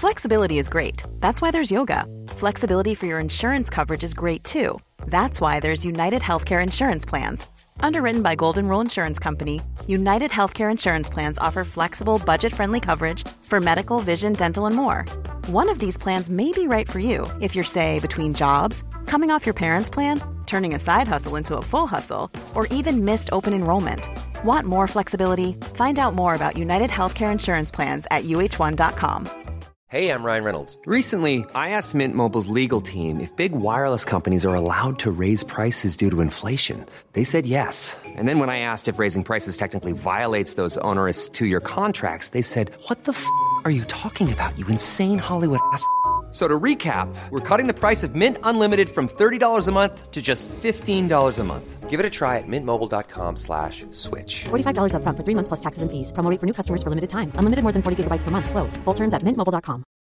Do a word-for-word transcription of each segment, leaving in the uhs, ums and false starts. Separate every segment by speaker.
Speaker 1: Flexibility is great. That's why there's yoga. Flexibility for your insurance coverage is great too. That's why there's United Healthcare Insurance Plans. Underwritten by Golden Rule Insurance Company, United Healthcare Insurance Plans offer flexible, budget-friendly coverage for medical, vision, dental, and more. One of these plans may be right for you if you're, say, between jobs, coming off your parents' plan, turning a side hustle into a full hustle, or even missed open enrollment. Want more flexibility? Find out more about United Healthcare Insurance Plans at U H one dot com.
Speaker 2: Hey, I'm Ryan Reynolds. Recently, I asked Mint Mobile's legal team if big wireless companies are allowed to raise prices due to inflation. They said yes. And then when I asked if raising prices technically violates those onerous two-year contracts, they said, what the f*** are you talking about, you insane Hollywood ass f- So to recap, we're cutting the price of Mint Unlimited from thirty dollars a month to just fifteen dollars a month. Give it a try at mintmobile.com slash switch.
Speaker 3: forty-five dollars up front for three months plus taxes and fees. Promo rate for new customers for limited time. Unlimited more than forty gigabytes per month. Slows full terms at mint mobile dot com.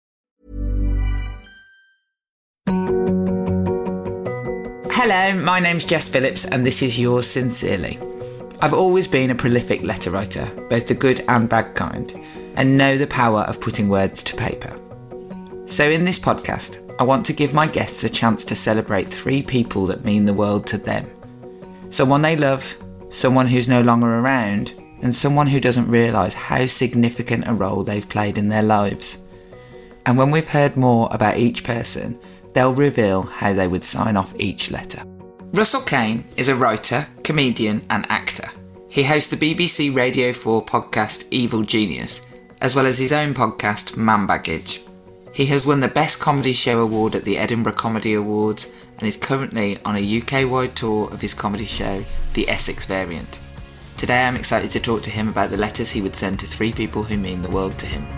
Speaker 4: Hello, my name's Jess Phillips and this is Yours Sincerely. I've always been a prolific letter writer, both the good and bad kind, and know the power of putting words to paper. So in this podcast, I want to give my guests a chance to celebrate three people that mean the world to them. Someone they love, someone who's no longer around, and someone who doesn't realise how significant a role they've played in their lives. And when we've heard more about each person, they'll reveal how they would sign off each letter. Russell Kane is a writer, comedian and actor. He hosts the B B C Radio four podcast Evil Genius, as well as his own podcast Man Baggage. He has won the Best Comedy Show award at the Edinburgh Comedy Awards and is currently on a U K-wide tour of his comedy show, The Essex Variant. Today I'm excited to talk to him about the letters he would send to three people who mean the world to him.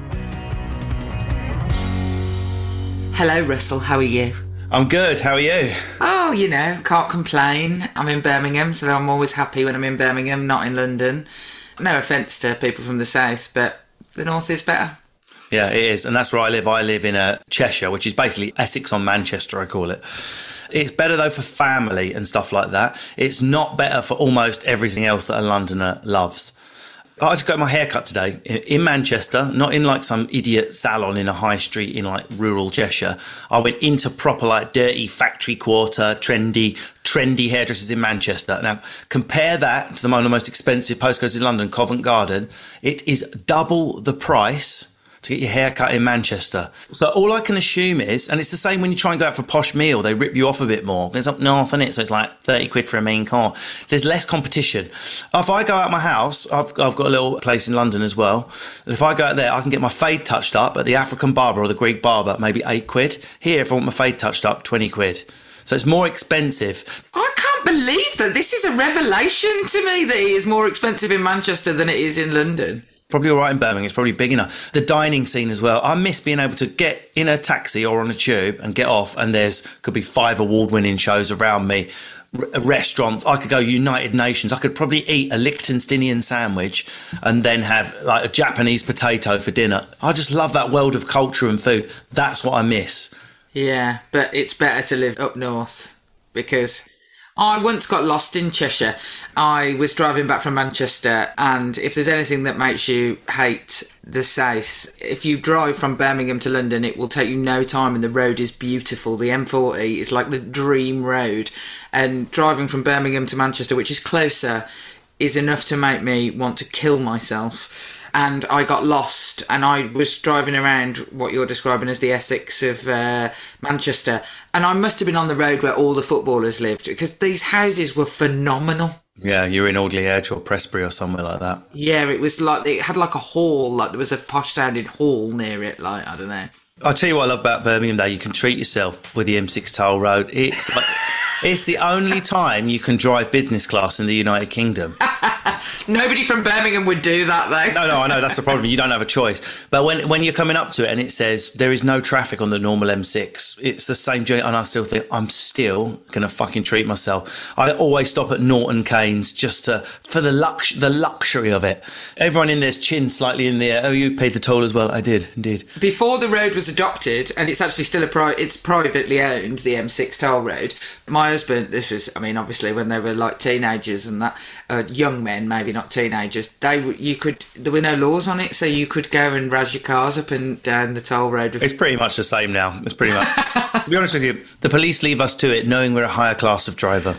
Speaker 4: Hello Russell, how are you?
Speaker 5: I'm good, how are you?
Speaker 4: Oh, you know, can't complain. I'm in Birmingham, so I'm always happy when I'm in Birmingham, not in London. No offence to people from the south, but the north is better.
Speaker 5: Yeah, it is, and that's where I live. I live in uh, Cheshire, which is basically Essex on Manchester, I call it. It's better, though, for family and stuff like that. It's not better for almost everything else that a Londoner loves. I just got my hair cut today in Manchester, not in like some idiot salon in a high street in like rural Cheshire. I went into proper like dirty factory quarter, trendy, trendy hairdressers in Manchester. Now, compare that to the one of the most expensive postcodes in London, Covent Garden. It is double the price to get your hair cut in Manchester. So all I can assume is, and it's the same when you try and go out for a posh meal, they rip you off a bit more. It's up north, isn't it? So it's like thirty quid for a main car. There's less competition. If I go out my house, I've, I've got a little place in London as well. If I go out there, I can get my fade touched up at the African barber or the Greek barber, maybe eight quid. Here, if I want my fade touched up, twenty quid. So it's more expensive.
Speaker 4: I can't believe that. This is a revelation to me that it is more expensive in Manchester than it is in London.
Speaker 5: Probably all right in Birmingham, it's probably big enough. The dining scene as well. I miss being able to get in a taxi or on a tube and get off, and there's could be five award-winning shows around me. R- restaurants, I could go United Nations. I could probably eat a Liechtensteinian sandwich and then have like a Japanese potato for dinner. I just love that world of culture and food. That's what I miss.
Speaker 4: Yeah, but it's better to live up north because I once got lost in Cheshire. I was driving back from Manchester, and if there's anything that makes you hate the south, if you drive from Birmingham to London, it will take you no time and the road is beautiful. The M forty is like the dream road, and driving from Birmingham to Manchester, which is closer, is enough to make me want to kill myself. And I got lost, and I was driving around what you're describing as the Essex of uh, Manchester, and I must have been on the road where all the footballers lived, because these houses were phenomenal.
Speaker 5: Yeah, you're in Audley Edge or Prestbury or somewhere like that.
Speaker 4: Yeah, it was like, it had like a hall, like there was a posh-sounding hall near it, like, I don't know.
Speaker 5: I'll tell you what I love about Birmingham, though. You can treat yourself with the M six toll road. It's like, it's the only time you can drive business class in the United Kingdom.
Speaker 4: Nobody from Birmingham would do that, though.
Speaker 5: No, no, I know, that's the problem. You don't have a choice. But when when you're coming up to it and it says there is no traffic on the normal M six, it's the same journey, and I still think I'm still going to fucking treat myself. I always stop at Norton Keynes just to, for the lux, the luxury of it. Everyone in there's chin slightly in the air. Oh, you paid the toll as well? I did, indeed.
Speaker 4: Before the road was adopted, and it's actually still a pri- it's privately owned, the M six toll road. My husband, this was, I mean, obviously when they were like teenagers and that, uh, young men, men, maybe not teenagers, they you could there were no laws on it, so you could go and razz your cars up and down the toll road.
Speaker 5: It's pretty much the same now. It's pretty much. To be honest with you, the police leave us to it, knowing we're a higher class of driver.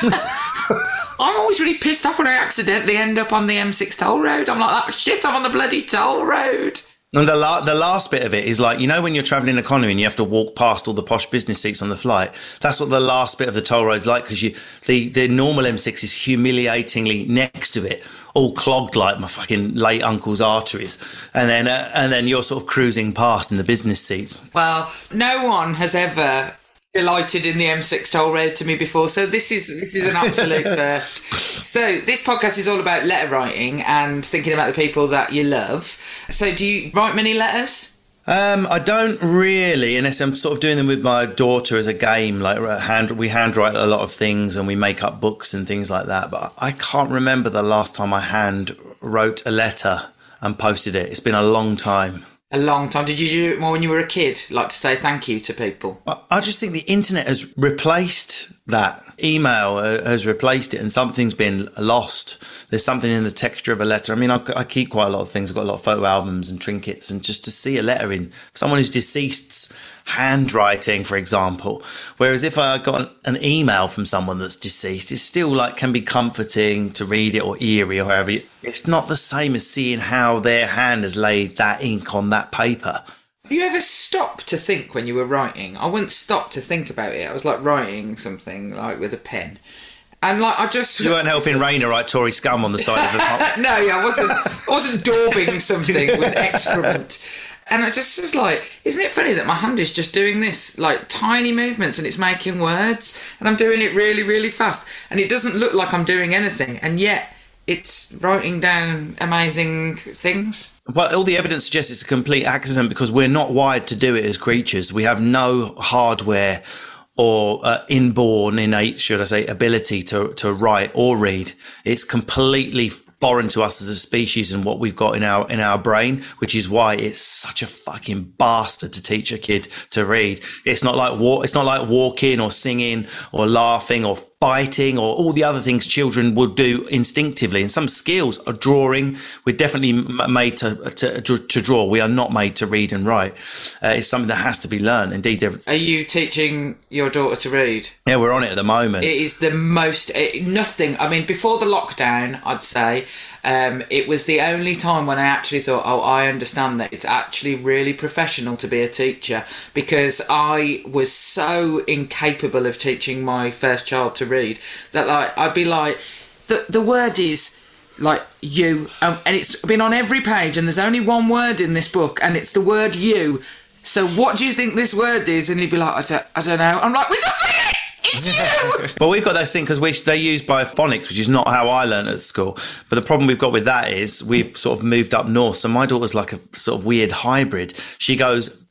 Speaker 4: I'm always really pissed off when I accidentally end up on the M six toll road. I'm like, oh, shit, I'm on the bloody toll road.
Speaker 5: And the, la- the last bit of it is like, you know, when you're travelling economy and you have to walk past all the posh business seats on the flight, that's what the last bit of the toll road is like, because you the, the normal M six is humiliatingly next to it, all clogged like my fucking late uncle's arteries. And then, uh, and then you're sort of cruising past in the business seats.
Speaker 4: Well, no one has ever delighted in the M six toll road to me before, so this is this is an absolute first. So this podcast is all about letter writing and thinking about the people that you love. So do you write many letters?
Speaker 5: Um, I don't really, unless I'm sort of doing them with my daughter as a game. Like hand, we handwrite a lot of things and we make up books and things like that. But I can't remember the last time I hand wrote a letter and posted it. It's been a long time.
Speaker 4: A long time. Did you do it more when you were a kid? Like to say thank you to people?
Speaker 5: I just think the internet has replaced that. Email has replaced it and something's been lost. There's something in the texture of a letter. I mean, I, I keep quite a lot of things. I've got a lot of photo albums and trinkets, and just to see a letter in someone who's deceased's handwriting, for example. Whereas if I got an email from someone that's deceased, it's still like can be comforting to read it, or eerie, or however. It's not the same as seeing how their hand has laid that ink on that paper.
Speaker 4: Have you ever stopped to think when you were writing? I wouldn't stop to think about it. I was like writing something like with a pen. And like I just
Speaker 5: you weren't helping Raina write Tory scum on the side of the top.
Speaker 4: No, yeah, I wasn't. I wasn't daubing something with excrement. And I just was like, isn't it funny that my hand is just doing this, like tiny movements, and it's making words, and I'm doing it really, really fast, and it doesn't look like I'm doing anything, and yet it's writing down amazing things.
Speaker 5: Well, all the evidence suggests it's a complete accident because we're not wired to do it as creatures. We have no hardware or uh, inborn, innate, should I say, ability to, to write or read. It's completely foreign to us as a species and what we've got in our in our brain, which is why it's such a fucking bastard to teach a kid to read. It's not like walk, it's not like walking or singing or laughing or fighting or all the other things children would do instinctively. And some skills are drawing. We're definitely made to to, to draw. We are not made to read and write. Uh, it's something that has to be learned. Indeed, there.
Speaker 4: Are you teaching your daughter to read?
Speaker 5: Yeah, we're on it at the moment.
Speaker 4: It is the most it, nothing. I mean, before the lockdown, I'd say um, it was the only time when I actually thought, oh, I understand that it's actually really professional to be a teacher, because I was so incapable of teaching my first child to read that like I'd be like, the the word is like you, um, and it's been on every page, and there's only one word in this book, and it's the word you. So what do you think this word is? And he'd be like, I don't, I don't know. I'm like, we just read it! It's you!
Speaker 5: But we've got those things because we they use biophonics, which is not how I learned at school. But the problem we've got with that is we've sort of moved up north. So my daughter's like a sort of weird hybrid. She goes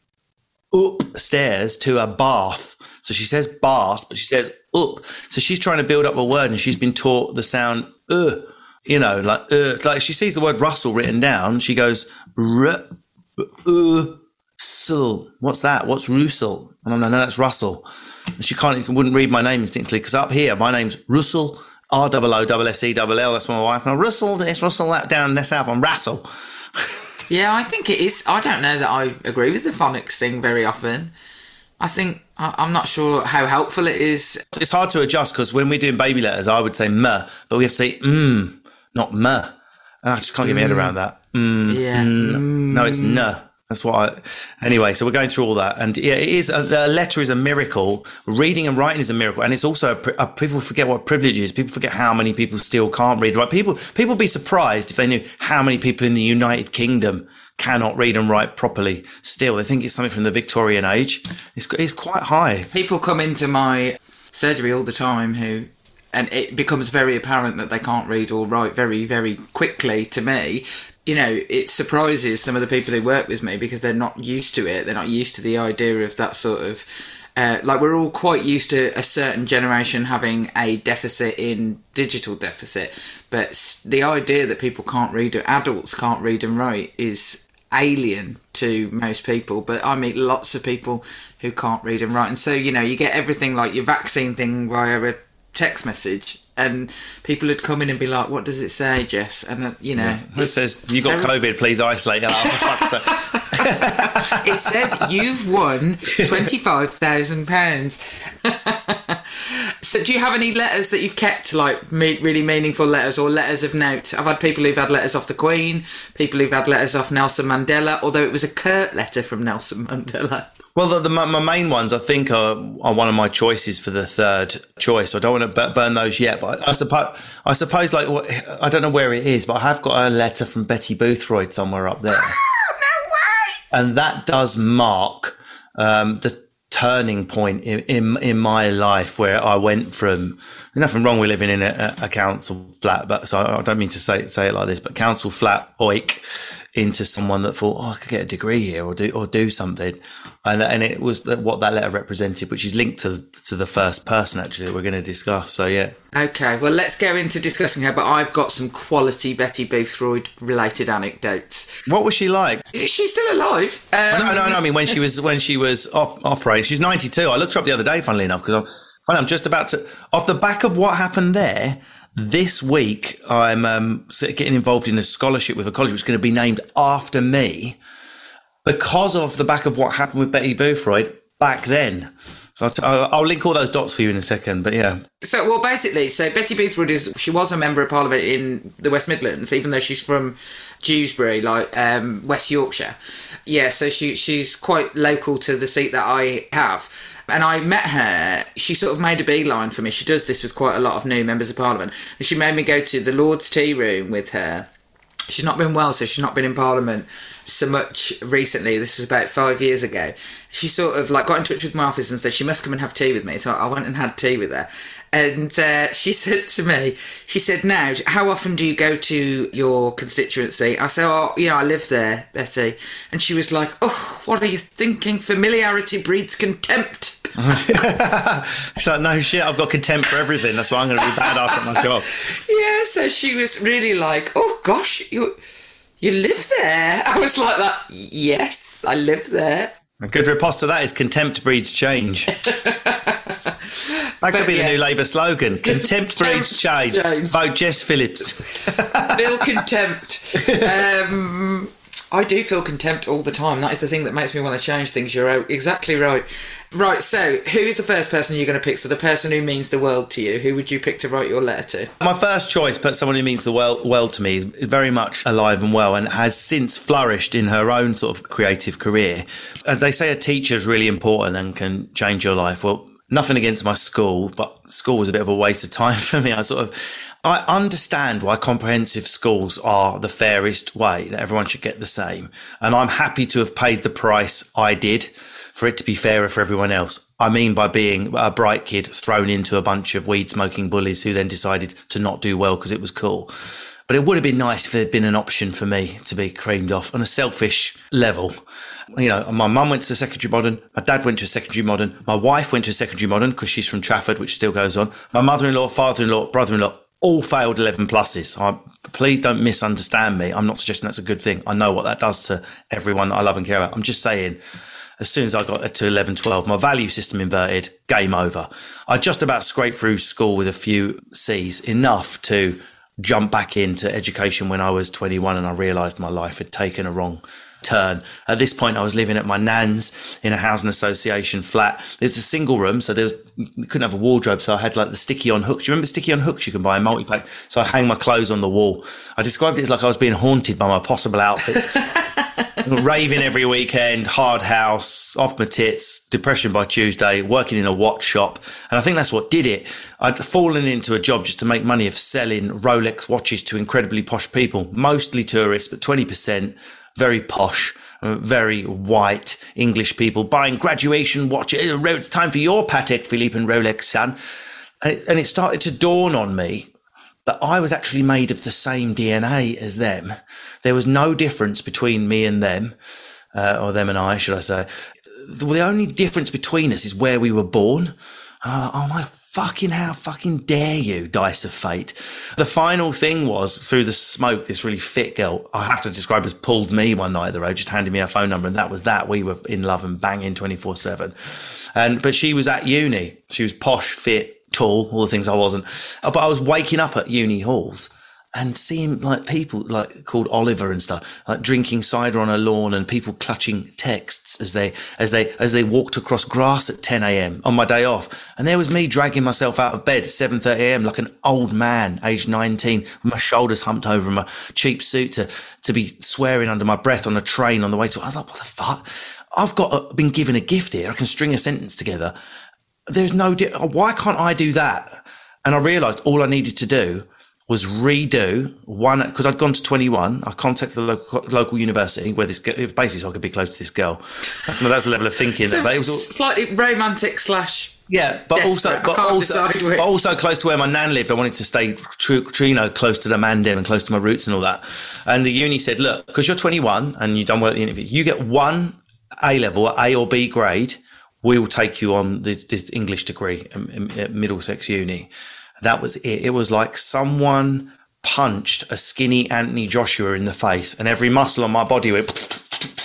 Speaker 5: upstairs to a bath. So she says bath, but she says up. So she's trying to build up a word, and she's been taught the sound uh, you know, like uh. Like she sees the word Russell written down. She goes r, uh. Russell. What's that? What's Russell? And I'm like, no, that's Russell. And she can't, wouldn't read my name instinctively because up here, my name's Russell, R O O S S E L L. That's my wife. And Russell, it's Russell that down there south. I'm Russell.
Speaker 4: Yeah, I think it is. I don't know that I agree with the phonics thing very often. I think, I'm not sure how helpful it is.
Speaker 5: It's hard to adjust because when we're doing baby letters, I would say m, but we have to say mm, not m. And I just can't get my head around that. Mm,
Speaker 4: yeah.
Speaker 5: N. No, it's n. That's what I, anyway, so we're going through all that. And yeah, it is, a, a letter is a miracle. Reading and writing is a miracle. And it's also, a, a, people forget what privilege is. People forget how many people still can't read. Right? People, people be surprised if they knew how many people in the United Kingdom cannot read and write properly still. They think it's something from the Victorian age. It's, it's quite high.
Speaker 4: People come into my surgery all the time who, and it becomes very apparent that they can't read or write very, very quickly to me. You know, it surprises some of the people who work with me because they're not used to it. They're not used to the idea of that sort of... Uh, like, we're all quite used to a certain generation having a deficit in digital deficit. But the idea that people can't read, or adults can't read and write, is alien to most people. But I meet lots of people who can't read and write. And so, you know, you get everything like your vaccine thing via a text message. and people would come in and be like, what does it say, Jess? And, uh, you know.
Speaker 5: Yeah. It says, you got COVID, please isolate. Oh, for fuck's sake.
Speaker 4: It says, you've won twenty-five thousand pounds. So do you have any letters that you've kept, like me- really meaningful letters or letters of note? I've had people who've had letters off the Queen, people who've had letters off Nelson Mandela, although it was a curt letter from Nelson Mandela.
Speaker 5: Well, the, the, my main ones, I think, are, are one of my choices for the third choice. I don't want to burn those yet, but I, I suppose, I suppose, like, I don't know where it is, but I have got a letter from Betty Boothroyd somewhere up there.
Speaker 4: No way!
Speaker 5: And that does mark um, the turning point in, in in my life, where I went from, there's nothing wrong with living in a, a council flat, but so I don't mean to say say it like this, but council flat oik, into someone that thought, oh, I could get a degree here or do or do something, and and it was the, what that letter represented, which is linked to to the first person actually that we're going to discuss. So yeah.
Speaker 4: Okay, well, let's go into discussing her, but I've got some quality Betty Boothroyd related anecdotes.
Speaker 5: What was she like?
Speaker 4: She's still alive. Um,
Speaker 5: no, no, no. I mean, when she was when she was op- operating, she's ninety-two. I looked her up the other day, funnily enough, because I'm, funny, I'm just about to, off the back of what happened there. This week, I'm um, getting involved in a scholarship with a college which is going to be named after me because of the back of what happened with Betty Boothroyd back then. So I'll, t- I'll link all those dots for you in a second, but yeah.
Speaker 4: So, well, basically, so Betty Boothroyd is, she was a member of Parliament in the West Midlands, even though she's from Dewsbury, like um, West Yorkshire. Yeah, so she she's quite local to the seat that I have. And I met her, she sort of made a beeline for me. She does this with quite a lot of new members of Parliament. And she made me go to the Lord's Tea Room with her. She's not been well, so she's not been in Parliament so much recently. This was about five years ago. She sort of like got in touch with my office and said she must come and have tea with me. So I went and had tea with her. And uh, she said to me, she said, now, how often do you go to your constituency? I said, oh, you know, I live there, Betty. And she was like, oh, what are you thinking? Familiarity breeds contempt.
Speaker 5: She's like, no shit, I've got contempt for everything. That's why I'm going to be badass at my job.
Speaker 4: Yeah, so she was really like, oh, gosh, you you live there? I was like that, yes, I live there.
Speaker 5: A good riposte to that is contempt breeds change. That could but, be yeah. the new Labour slogan. Contempt breeds change. change. Vote Jess Phillips.
Speaker 4: Feel contempt. Um, I do feel contempt all the time. That is the thing that makes me want to change things. You're exactly right. Right, so who is the first person you're going to pick? So the person who means the world to you, who would you pick to write your letter to?
Speaker 5: My first choice, but someone who means the world, world to me, is very much alive and well and has since flourished in her own sort of creative career. As they say, a teacher is really important and can change your life. Well, nothing against my school, but school was a bit of a waste of time for me. I sort of... I understand why comprehensive schools are the fairest way, that everyone should get the same. And I'm happy to have paid the price I did for it to be fairer for everyone else. I mean by being a bright kid thrown into a bunch of weed-smoking bullies who then decided to not do well because it was cool. But it would have been nice if there'd been an option for me to be creamed off on a selfish level. You know, my mum went to a secondary modern, my dad went to a secondary modern, my wife went to a secondary modern because she's from Trafford, which still goes on. My mother-in-law, father-in-law, brother-in-law, all failed eleven pluses. I, please don't misunderstand me. I'm not suggesting that's a good thing. I know what that does to everyone that I love and care about. I'm just saying, as soon as I got to eleven, twelve, my value system inverted, game over. I just about scraped through school with a few C's, enough to jump back into education when I was twenty-one and I realised my life had taken a wrong turn. At this point, I was living at my nan's in a housing association flat. There's a single room, so there was, we couldn't have a wardrobe, so I had like the sticky on hooks. Do you remember sticky on hooks? You can buy a multi-pack. So I hang my clothes on the wall. I described it as like I was being haunted by my possible outfits. Raving every weekend, hard house, off my tits, depression by Tuesday, working in a watch shop. And I think that's what did it. I'd fallen into a job just to make money of selling Rolex watches to incredibly posh people, mostly tourists, but twenty percent very posh, very white English people buying graduation watches. It's time for your Patek Philippe and Rolex, son. And it, and it started to dawn on me that I was actually made of the same D N A as them. There was no difference between me and them, uh, or them and I, should I say. The, the only difference between us is where we were born. Uh, oh my fucking how fucking dare you, dice of fate. The final thing was, through the smoke, this really fit girl, I have to describe as pulled me one night at the road, just handed me her phone number, and that was that. We were in love and banging twenty-four seven. And, but she was at uni. She was posh, fit, tall, all the things I wasn't. But I was waking up at uni halls and seeing like people like called Oliver and stuff, like drinking cider on a lawn and people clutching texts as they, as they, as they walked across grass at ten a.m. on my day off. And there was me dragging myself out of bed at seven thirty a.m. like an old man, aged nineteen, with my shoulders humped over and my cheap suit to, to be swearing under my breath on a train on the way to, I was like, what the fuck? I've got a, been given a gift here. I can string a sentence together. There's no, di- why can't I do that? And I realised all I needed to do was redo one, because I'd gone to twenty-one. I contacted the local, local university where this, basically so I could be close to this girl. That's, that's the level of thinking.
Speaker 4: So
Speaker 5: but it was all,
Speaker 4: slightly romantic slash
Speaker 5: yeah, but
Speaker 4: desperate.
Speaker 5: also, but also, but also close to where my nan lived. I wanted to stay, true, true, you know, close to the Mandim and close to my roots and all that. And the uni said, look, because you're twenty-one and you've done well at the interview, you get one A level, A or B grade, we will take you on this, this English degree at Middlesex Uni. That was it. It was like someone punched a skinny Anthony Joshua in the face and every muscle on my body went.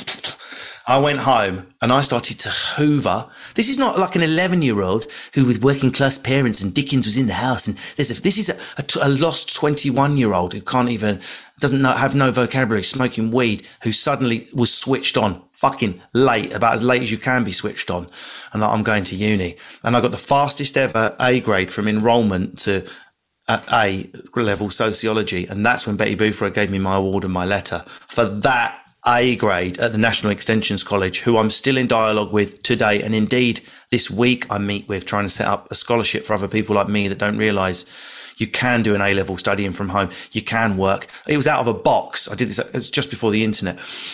Speaker 5: I went home and I started to hoover. This is not like an eleven-year-old who with working class parents and Dickens was in the house. And there's a, this is a, a, a lost twenty-one-year-old who can't even, doesn't know, have no vocabulary, smoking weed, who suddenly was switched on fucking late, about as late as you can be switched on. And like, I'm going to uni. And I got the fastest ever A grade from enrollment to at A level sociology. And that's when Betty Boothroyd gave me my award and my letter for that A grade at the National Extensions College, who I'm still in dialogue with today. And indeed, this week I meet with trying to set up a scholarship for other people like me that don't realise you can do an A-level studying from home. You can work. It was out of a box. I did this, it was just before the internet.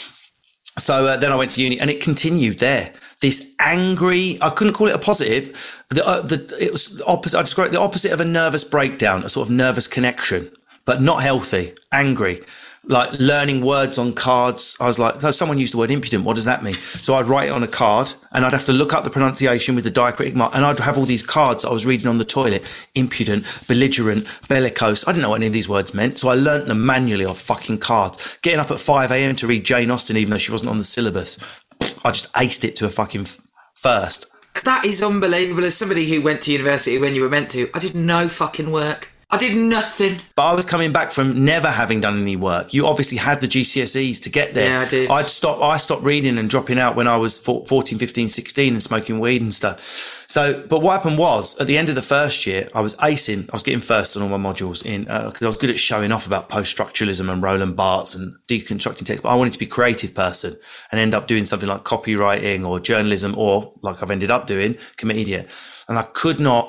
Speaker 5: So uh, then I went to uni and it continued there. This angry, I couldn't call it a positive. The, uh, the, it was opposite, I described the opposite of a nervous breakdown, a sort of nervous connection, but not healthy, angry. Like learning words on cards. I was like, oh, someone used the word impudent. What does that mean? So I'd write it on a card and I'd have to look up the pronunciation with the diacritic mark. And I'd have all these cards that I was reading on the toilet. Impudent, belligerent, bellicose. I didn't know what any of these words meant. So I learnt them manually off fucking cards. Getting up at five a.m. to read Jane Austen, even though she wasn't on the syllabus. I just aced it to a fucking f- first.
Speaker 4: That is unbelievable. As somebody who went to university when you were meant to, I did no fucking work. I did nothing.
Speaker 5: But I was coming back from never having done any work. You obviously had the G C S Es to get there.
Speaker 4: Yeah, I did.
Speaker 5: I'd stop, I stopped reading and dropping out when I was fourteen, fifteen, sixteen and smoking weed and stuff. So, but what happened was, at the end of the first year, I was acing. I was getting first on all my modules in, because uh, I was good at showing off about post-structuralism and Roland Barthes and deconstructing text. But I wanted to be a creative person and end up doing something like copywriting or journalism or, like I've ended up doing, comedian. And I could not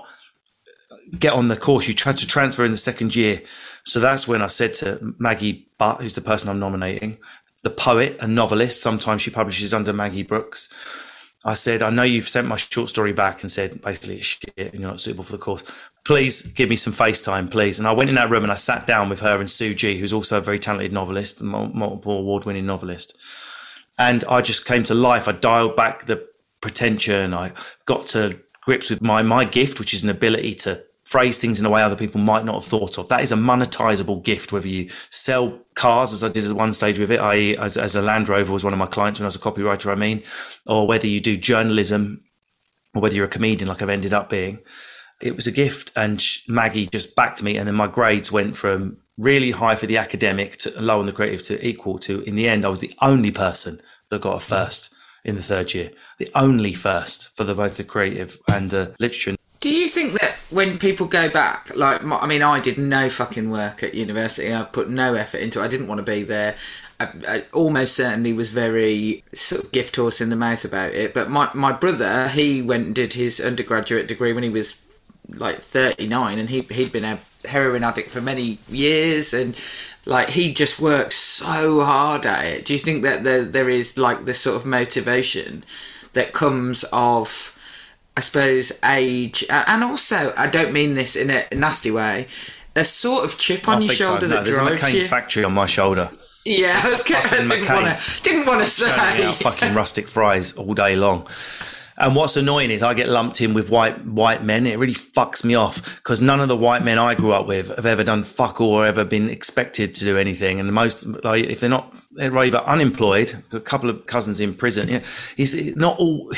Speaker 5: get on the course. You tried to transfer in the second year. So that's when I said to Maggie Butt, who's the person I'm nominating, the poet and novelist, sometimes she publishes under Maggie Brooks. I said, I know you've sent my short story back and said basically it's shit and you're not suitable for the course. Please give me some FaceTime, please. And I went in that room and I sat down with her and Sue G, who's also a very talented novelist, multiple award-winning novelist. And I just came to life. I dialed back the pretension. I got to grips with my, my gift, which is an ability to phrase things in a way other people might not have thought of. That is a monetizable gift, whether you sell cars, as I did at one stage with it, that is as, as a Land Rover was one of my clients when I was a copywriter, I mean, or whether you do journalism or whether you're a comedian like I've ended up being. It was a gift. And Maggie just backed me. And then my grades went from really high for the academic to low on the creative to equal to, in the end, I was the only person that got a first in the third year. The only first for the, both the creative and the literature.
Speaker 4: Do you think that when people go back, like, I mean, I did no fucking work at university. I put no effort into it. I didn't want to be there. I, I almost certainly was very sort of gift horse in the mouth about it. But my, my brother, he went and did his undergraduate degree when he was like thirty-nine, and he, he'd been a heroin addict for many years, and like he just worked so hard at it. Do you think that there, there is like this sort of motivation that comes of, I suppose, age, and also, I don't mean this in a nasty way, a sort of chip on
Speaker 5: oh,
Speaker 4: your shoulder
Speaker 5: no,
Speaker 4: that
Speaker 5: there's
Speaker 4: drives
Speaker 5: a McCain's
Speaker 4: you?
Speaker 5: factory on my shoulder.
Speaker 4: Yeah, I, was, I didn't want to didn't want to say.
Speaker 5: Out fucking rustic fries all day long. And what's annoying is I get lumped in with white white men. It really fucks me off because none of the white men I grew up with have ever done fuck all or ever been expected to do anything. And the most, like, if they're not, they're either unemployed, a couple of cousins in prison. Yeah, it's not all,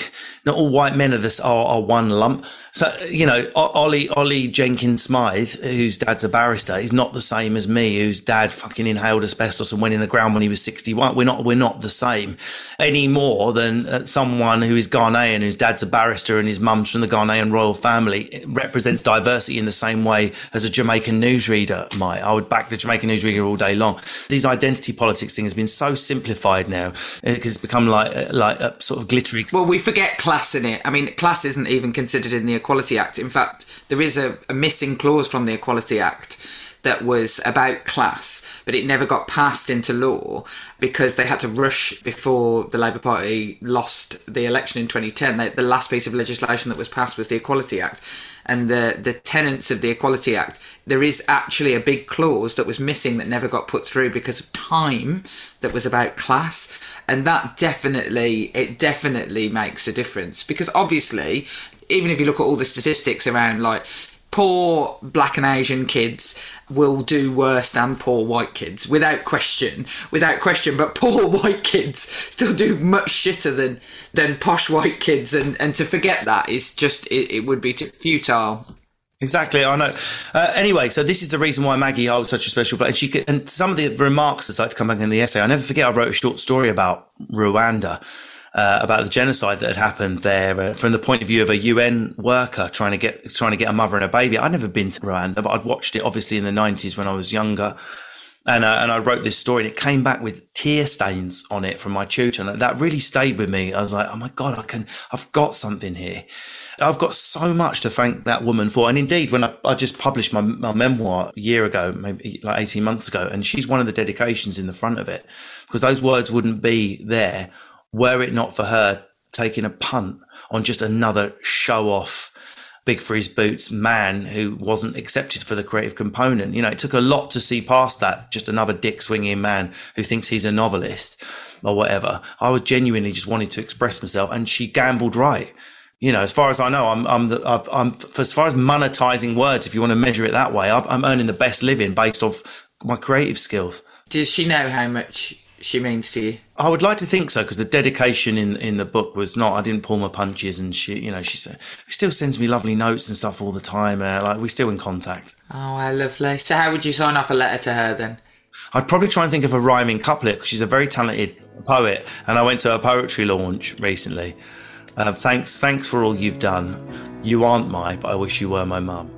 Speaker 5: not all white men are this are, are one lump. So, you know, Ollie, Ollie Jenkins Smythe, whose dad's a barrister, is not the same as me, whose dad fucking inhaled asbestos and went in the ground when he was sixty-one. We're not, we're not the same any more than uh, someone who is Ghanaian, whose dad's a barrister and his mum's from the Ghanaian royal family. It represents diversity in the same way as a Jamaican newsreader might. I would back the Jamaican newsreader all day long. These identity politics thing has been so simplified now because it's become like, like a sort of glittery.
Speaker 4: Well, we forget class in it. I mean, class isn't even considered in the Equality Act. In fact, there is a, a missing clause from the Equality Act that was about class, but it never got passed into law because they had to rush before the Labour Party lost the election in twenty ten. They, the last piece of legislation that was passed was the Equality Act. And the, the tenets of the Equality Act, there is actually a big clause that was missing that never got put through because of time that was about class. And that definitely, it definitely makes a difference because obviously, even if you look at all the statistics around like poor black and Asian kids will do worse than poor white kids, without question, without question. But poor white kids still do much shitter than than posh white kids, and, and to forget that is just, it, it would be too futile.
Speaker 5: Exactly, I know. Uh, anyway, so this is the reason why Maggie holds such a special place. And, she could, and some of the remarks that start to come back in the essay, I never forget I wrote a short story about Rwanda, Uh, about the genocide that had happened there uh, from the point of view of a U N worker trying to get trying to get a mother and a baby. I'd never been to Rwanda, but I'd watched it obviously in the nineties when I was younger. And uh, and I wrote this story and it came back with tear stains on it from my tutor. And that really stayed with me. I was like, oh my God, I can, I've got something here. I've got so much to thank that woman for. And indeed, when I, I just published my, my memoir a year ago, maybe like eighteen months ago, and she's one of the dedications in the front of it because those words wouldn't be there were it not for her taking a punt on just another show-off, big for his boots man who wasn't accepted for the creative component. You know, it took a lot to see past that, just another dick-swinging man who thinks he's a novelist or whatever. I was genuinely just wanting to express myself, and she gambled right. You know, as far as I know, I'm, I'm, the, I've, I'm, as far as monetizing words, if you want to measure it that way, I'm earning the best living based off my creative skills.
Speaker 4: Does she know how much she means to you?
Speaker 5: I would like to think so, because the dedication in in the book was not, I didn't pull my punches, and she, you know, she said, she still sends me lovely notes and stuff all the time. Uh, like, we're still in contact.
Speaker 4: Oh, how lovely. So how would you sign off a letter to her then?
Speaker 5: I'd probably try and think of a rhyming couplet, because she's a very talented poet, and I went to her poetry launch recently. Uh, thanks, thanks for all you've done. You aren't my, but I wish you were my mum.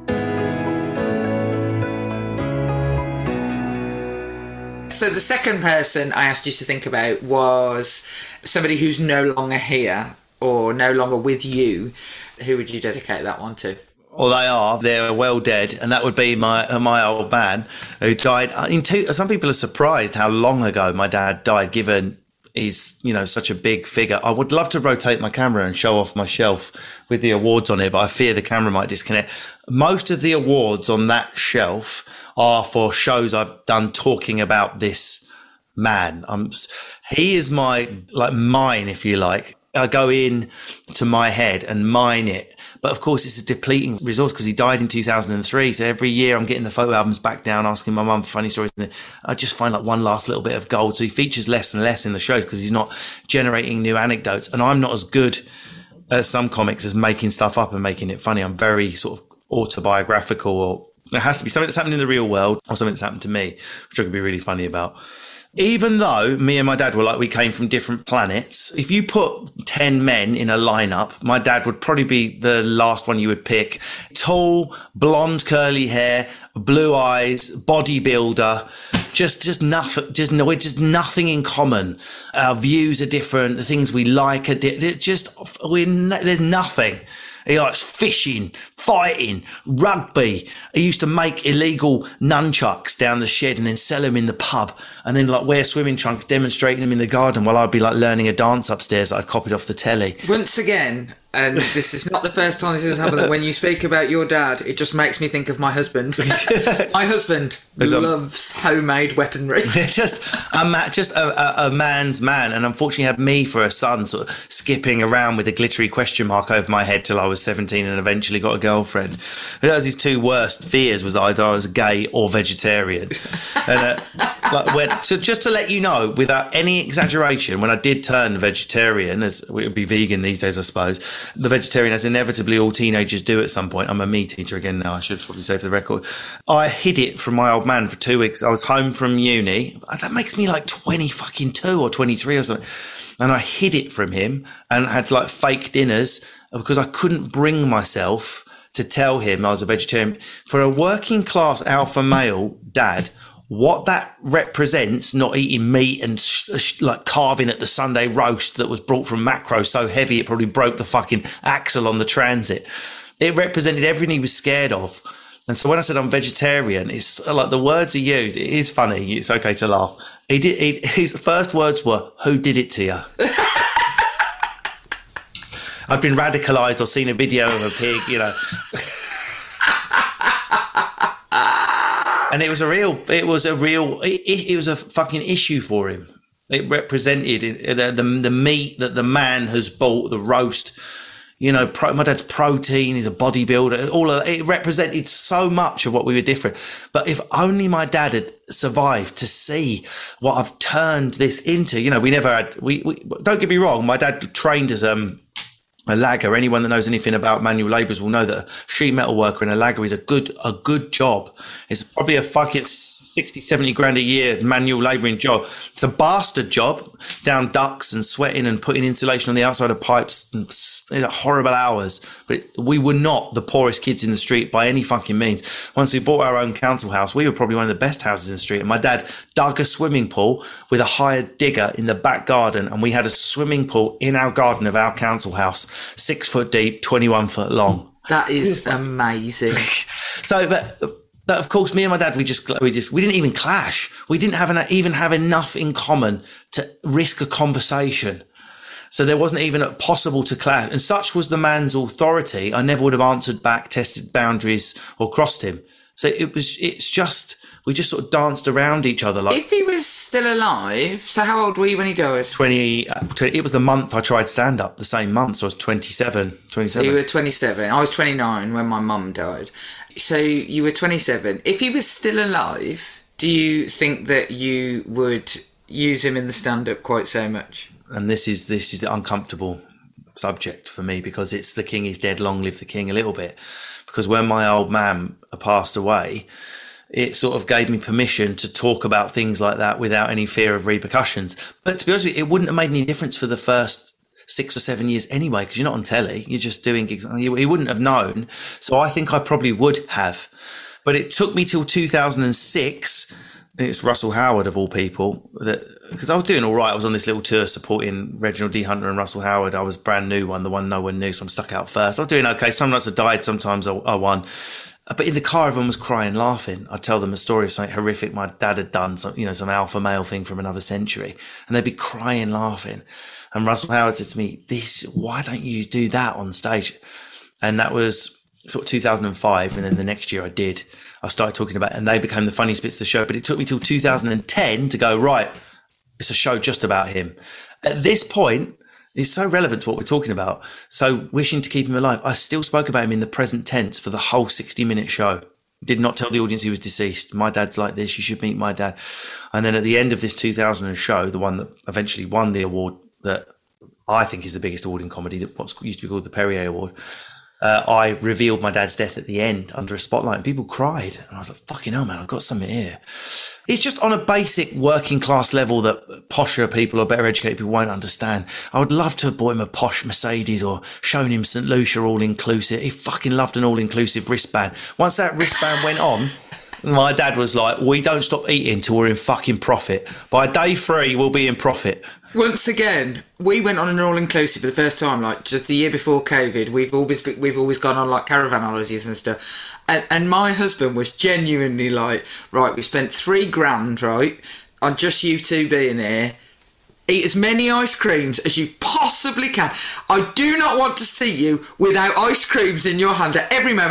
Speaker 4: So the second person I asked you to think about was somebody who's no longer here or no longer with you. Who would you dedicate that one to?
Speaker 5: Well, they are. They're well dead, and that would be my uh, my old man who died. In two, some people are surprised how long ago my dad died, given he's, you know, such a big figure. I would love to rotate my camera and show off my shelf with the awards on it, but I fear the camera might disconnect. Most of the awards on that shelf are for shows I've done talking about this man. Um, he is my, like mine, if you like. I go in to my head and mine it. But of course, it's a depleting resource because he died in two thousand three. So every year I'm getting the photo albums back down, asking my mum for funny stories. And I just find like one last little bit of gold. So he features less and less in the shows because he's not generating new anecdotes. And I'm not as good as some comics as making stuff up and making it funny. I'm very sort of autobiographical, or it has to be something that's happened in the real world or something that's happened to me, which I could be really funny about. Even though me and my dad were like, we came from different planets, if you put ten men in a lineup, my dad would probably be the last one you would pick. Tall, blonde, curly hair, blue eyes, bodybuilder, just, just nothing, just no, we're just nothing in common. Our views are different. The things we like are di- just, we're no, there's nothing. He likes fishing, fighting, rugby. He used to make illegal nunchucks down the shed and then sell them in the pub, and then like wear swimming trunks, demonstrating them in the garden while I'd be like learning a dance upstairs that I'd copied off the telly.
Speaker 4: Once again, and this is not the first time this has happened, when you speak about your dad, it just makes me think of my husband. My husband loves homemade weaponry.
Speaker 5: just a ma- just a, a, a man's man, and unfortunately had me for a son, sort of skipping around with a glittery question mark over my head till I was seventeen and eventually got a girlfriend. That was his two worst fears, was either I was gay or vegetarian. And, uh, Like when, so just to let you know, without any exaggeration, when I did turn vegetarian, as it would be vegan these days, I suppose, the vegetarian, as inevitably all teenagers do at some point. I'm a meat eater again now, I should probably say for the record. I hid it from my old man for two weeks. I was home from uni. That makes me like twenty fucking two or twenty-three or something. And I hid it from him and had like fake dinners because I couldn't bring myself to tell him I was a vegetarian. For a working class alpha male dad, what that represents, not eating meat and sh- sh- like carving at the Sunday roast that was brought from Macro so heavy it probably broke the fucking axle on the transit. It represented everything he was scared of. And so when I said I'm vegetarian, it's like the words he used, it is funny. It's okay to laugh. He did, he, his first words were, "Who did it to you?" I've been radicalised or seen a video of a pig, you know. And it was a real, it was a real, it, it was a fucking issue for him. It represented the, the, the meat that the man has bought, the roast, you know, pro, my dad's protein, he's a bodybuilder, all of it represented so much of what we were different. But if only my dad had survived to see what I've turned this into, you know, we never had, we, we don't get me wrong, my dad trained as, um, a lagger. Anyone that knows anything about manual labourers will know that a sheet metal worker and a lagger is a good, a good job. It's probably a fucking sixty, seventy grand a year manual labouring job. It's a bastard job, down ducts and sweating and putting insulation on the outside of pipes and you know, horrible hours. But we were not the poorest kids in the street by any fucking means. Once we bought our own council house, we were probably one of the best houses in the street. And my dad dug a swimming pool with a hired digger in the back garden. And we had a swimming pool in our garden of our council house. Six foot deep, twenty-one foot long.
Speaker 4: That is amazing.
Speaker 5: So, but, but of course, me and my dad, we just, we just, we didn't even clash. We didn't have an, even have enough in common to risk a conversation. So there wasn't even possible to clash. And such was the man's authority. I never would have answered back, tested boundaries or crossed him. So it was, it's just, we just sort of danced around each other. Like
Speaker 4: if he was still alive, so how old were you when he died?
Speaker 5: twenty, it was the month I tried stand up, the same month. So I was twenty-seven, twenty-seven.
Speaker 4: You were twenty-seven. I was twenty-nine when my mum died. So you were twenty-seven. If he was still alive, do you think that you would use him in the stand-up quite so much?
Speaker 5: And this is, this is the uncomfortable subject for me because it's the king is dead, long live the king a little bit. Because when my old man passed away, it sort of gave me permission to talk about things like that without any fear of repercussions. But to be honest with you, it wouldn't have made any difference for the first six or seven years anyway, because you're not on telly. You're just doing gigs. He wouldn't have known. So I think I probably would have. But it took me till two thousand six. It's Russell Howard of all people, that because I was doing all right. I was on this little tour supporting Reginald D. Hunter and Russell Howard. I was brand new one, the one no one knew. So I'm stuck out first. I was doing okay. Sometimes I died. Sometimes I, I won. But in the car, everyone was crying, laughing. I'd tell them a story of something horrific my dad had done, some, you know, some alpha male thing from another century. And they'd be crying, laughing. And Russell Howard said to me, "This, why don't you do that on stage?" And that was sort of two thousand five. And then the next year I did. I started talking about it and they became the funniest bits of the show. But it took me till two thousand ten to go, right, it's a show just about him. At this point, it's so relevant to what we're talking about. So wishing to keep him alive. I still spoke about him in the present tense for the whole sixty minute show. Did not tell the audience he was deceased. My dad's like this. You should meet my dad. And then at the end of this two thousand show, the one that eventually won the award that I think is the biggest award in comedy, that what's used to be called the Perrier Award, uh, I revealed my dad's death at the end under a spotlight and people cried. And I was like, fucking hell, man, I've got something here. It's just on a basic working class level that posher people or better educated people won't understand. I would love to have bought him a posh Mercedes or shown him Saint Lucia all inclusive. He fucking loved an all inclusive wristband. Once that wristband went on, my dad was like, we don't stop eating till we're in fucking profit. By day three, we'll be in profit.
Speaker 4: Once again, we went on an all-inclusive for the first time, like just the year before COVID. We've always been, we've always gone on like caravan holidays and stuff. And, and my husband was genuinely like, right, we spent three grand, right, on just you two being here. Eat as many ice creams as you possibly can. I do not want to see you without ice creams in your hand at every moment. And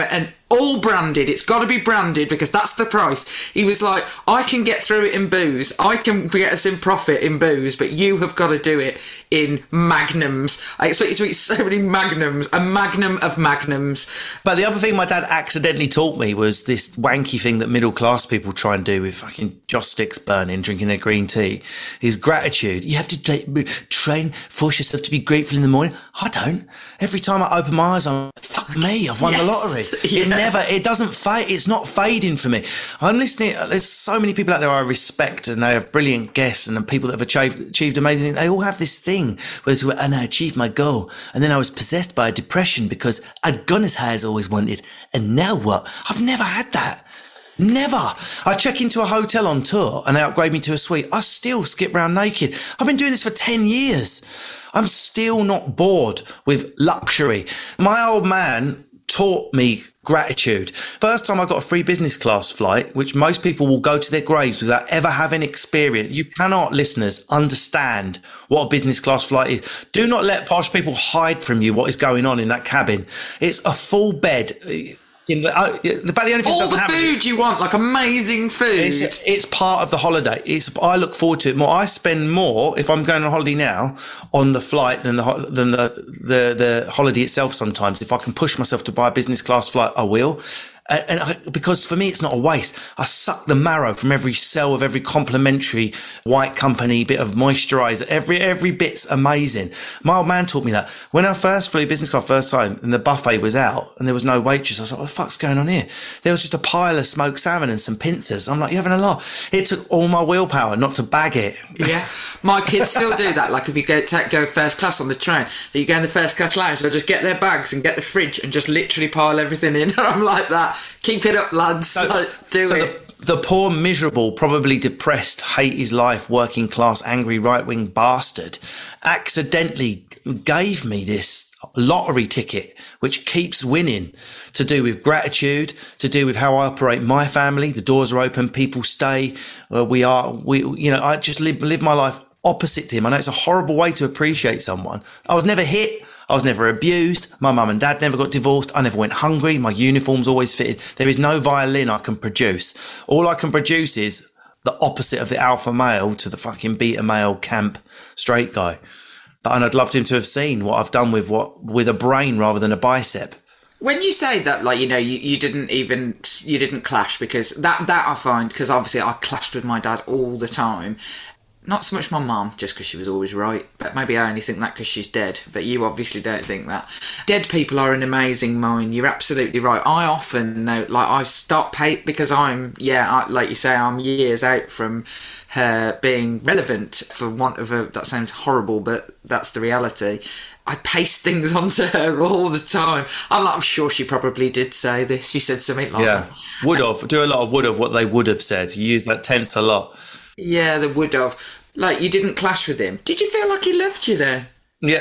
Speaker 4: all branded. It's got to be branded because that's the price. He was like, I can get through it in booze. I can get us in profit in booze, but you have got to do it in magnums. I expect you to eat so many magnums, a magnum of magnums.
Speaker 5: But the other thing my dad accidentally taught me was this wanky thing that middle class people try and do with fucking joss sticks burning, drinking their green tea, is gratitude. You have to t- train, force yourself to be grateful in the morning. I don't. Every time I open my eyes, I'm like, fuck me, I've won yes. the lottery. Yeah. It never, it doesn't fade. It's not fading for me. I'm listening. There's so many people out there I respect, and they have brilliant guests, and the people that have achieved, achieved amazing things. They all have this thing where it's, and I achieved my goal, and then I was possessed by a depression because I'd gone as high as I always wanted, and now what? I've never had that. Never. I check into a hotel on tour and they upgrade me to a suite. I still skip around naked. I've been doing this for ten years. I'm still not bored with luxury. My old man taught me gratitude. First time I got a free business class flight, which most people will go to their graves without ever having experience. You cannot, listeners, understand what a business class flight is. Do not let posh people hide from you what is going on in that cabin. It's a full bed. In the, uh, the, the only thing
Speaker 4: all
Speaker 5: doesn't
Speaker 4: the
Speaker 5: have
Speaker 4: food
Speaker 5: it,
Speaker 4: you want, like amazing food.
Speaker 5: It's, it's part of the holiday. It's I look forward to it more. I spend more if I'm going on holiday now on the flight than the than the the, the holiday itself. Sometimes, if I can push myself to buy a business class flight, I will. And, and I, because for me, it's not a waste. I suck the marrow from every cell of every complimentary white company bit of moisturiser. Every every bit's amazing. My old man taught me that. When I first flew business class first time and the buffet was out and there was no waitress, I was like, what the fuck's going on here? There was just a pile of smoked salmon and some pincers. I'm like, you're having a lot. It took all my willpower not to bag it.
Speaker 4: Yeah. My kids still do that. Like if you go take, go first class on the train, you go in the first class lounge, they'll just get their bags and get the fridge and just literally pile everything in. I'm like that. Keep it up, lads.
Speaker 5: So,
Speaker 4: like, do
Speaker 5: so
Speaker 4: it.
Speaker 5: The, the poor, miserable, probably depressed, hate his life, working class, angry, right-wing bastard accidentally gave me this lottery ticket, which keeps winning, to do with gratitude, to do with how I operate my family. The doors are open, people stay. Uh, we are, we, you know, I just live, live my life opposite to him. I know it's a horrible way to appreciate someone. I was never hit. I was never abused. My mum and dad never got divorced. I never went hungry. My uniform's always fitted. There is no violin I can produce. All I can produce is the opposite of the alpha male to the fucking beta male camp straight guy. And I'd loved him to have seen what I've done with what with a brain rather than a bicep.
Speaker 4: When you say that, like, you know, you, you didn't even, you didn't clash, because that, that I find, because obviously I clashed with my dad all the time. Not so much my mum, just because she was always right, but maybe I only think that because she's dead, but you obviously don't think that. Dead people are an amazing mind, you're absolutely right. I often know, like, I stop pay because I'm, yeah, I, like you say, I'm years out from her being relevant, for want of a, that sounds horrible, but that's the reality. I paste things onto her all the time. I'm like, I'm sure she probably did say this. She said something like
Speaker 5: yeah.
Speaker 4: that.
Speaker 5: Yeah, would have. Do a lot of would have, what they would have said. You use that tense a lot.
Speaker 4: Yeah, they would have. Like, you didn't clash with him. Did you feel like he loved you there?
Speaker 5: Yeah.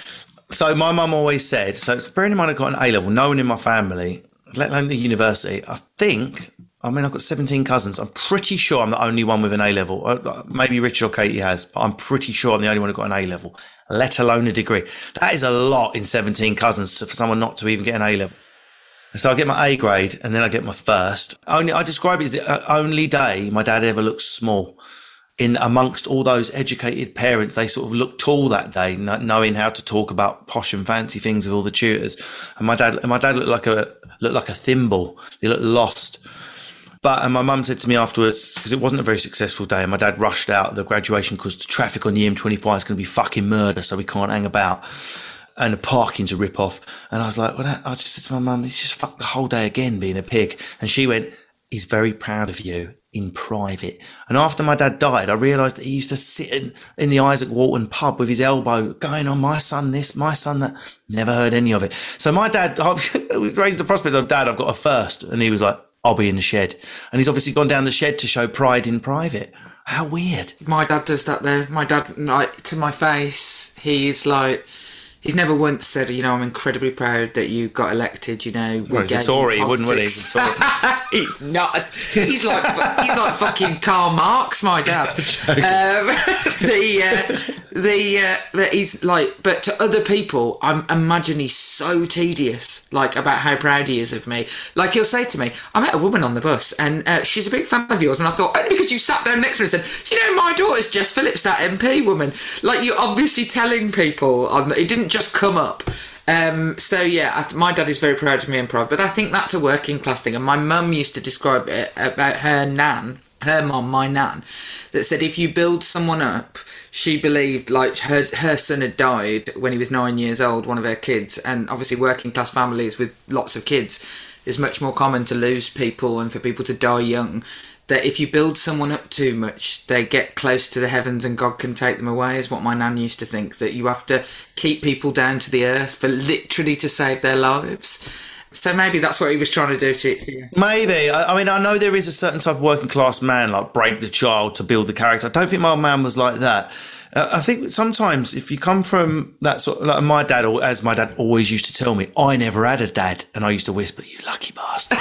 Speaker 5: So my mum always said, so bearing in mind I got an A-level, no one in my family, let alone the university, I think, I mean, I've got seventeen cousins. I'm pretty sure I'm the only one with an A-level. Maybe Richard or Katie has, but I'm pretty sure I'm the only one who got an A-level, let alone a degree. That is a lot in seventeen cousins for someone not to even get an A-level. So I get my A grade and then I get my first. Only I describe it as the only day my dad ever looked small. In amongst all those educated parents, they sort of looked tall that day, knowing how to talk about posh and fancy things with all the tutors. And my dad, and my dad looked like a looked like a thimble. He looked lost. But and my mum said to me afterwards, because it wasn't a very successful day, and my dad rushed out of the graduation because the traffic on the M twenty-five is going to be fucking murder, so we can't hang about. And the parking's a rip-off. And I was like, well, I just said to my mum, he's just fucked the whole day again being a pig. And she went, he's very proud of you in private. And after my dad died, I realised that he used to sit in, in the Isaac Walton pub with his elbow going on, my son this, my son that. Never heard any of it. So my dad, I raised the prospect of, Dad, I've got a first. And he was like, I'll be in the shed. And he's obviously gone down the shed to show pride in private. How weird.
Speaker 4: My dad does that though. My dad, like, to my face, he's like, he's never once said, you know, I'm incredibly proud that you got elected, you know.
Speaker 5: Well, he's a Tory, he wouldn't, would he? He's,
Speaker 4: he's not. He's like he's like fucking Karl Marx, my dad. Um, the, uh, the uh, that he's like, but to other people, I imagine he's so tedious, like about how proud he is of me. Like he'll say to me, "I met a woman on the bus, and uh, she's a big fan of yours." And I thought, only because you sat down next to her and said, "You know, my daughter's Jess Phillips, that M P woman." Like you're obviously telling people. On, it didn't just come up. Um, so yeah, I, my dad is very proud of me and proud, but I think that's a working class thing. And my mum used to describe it about her nan. Her mum, my nan, that said if you build someone up, she believed like her her son had died when he was nine years old, one of her kids, and obviously working class families with lots of kids is much more common to lose people and for people to die young. That if you build someone up too much, they get close to the heavens and God can take them away, is what my nan used to think, that you have to keep people down to the earth for literally to save their lives. So maybe that's what he was trying to do to you.
Speaker 5: Maybe. I, I mean, I know there is a certain type of working class man, like break the child to build the character. I don't think my old man was like that. Uh, I think sometimes if you come from that sort of, like my dad, as my dad always used to tell me, I never had a dad. And I used to whisper, you lucky bastard.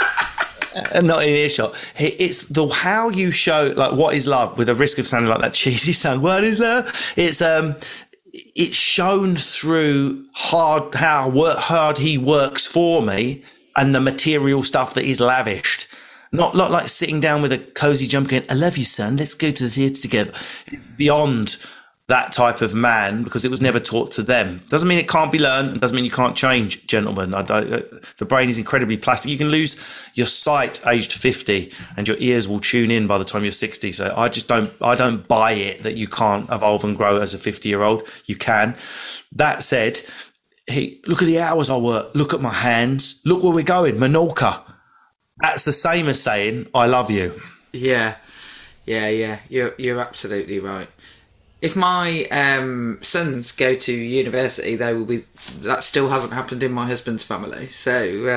Speaker 5: And not in earshot. It's the how you show like what is love, with the risk of sounding like that cheesy song. What is love? It's um, it's shown through hard how work, hard he works for me and the material stuff that is lavished. Not not like sitting down with a cozy jump going, I love you, son. Let's go to the theatre together. It's beyond that type of man because it was never taught to them. Doesn't mean it can't be learned. It doesn't mean you can't change, gentlemen. I, I, the brain is incredibly plastic. You can lose your sight aged fifty and your ears will tune in by the time you're sixty. So I just don't, I don't buy it that you can't evolve and grow as a fifty year old. You can. That said, he, look at the hours I work. Look at my hands. Look where we're going. Menorca. That's the same as saying, I love you.
Speaker 4: Yeah. Yeah. Yeah. You're, you're absolutely right. If my um, sons go to university, they will be. That still hasn't happened in my husband's family, so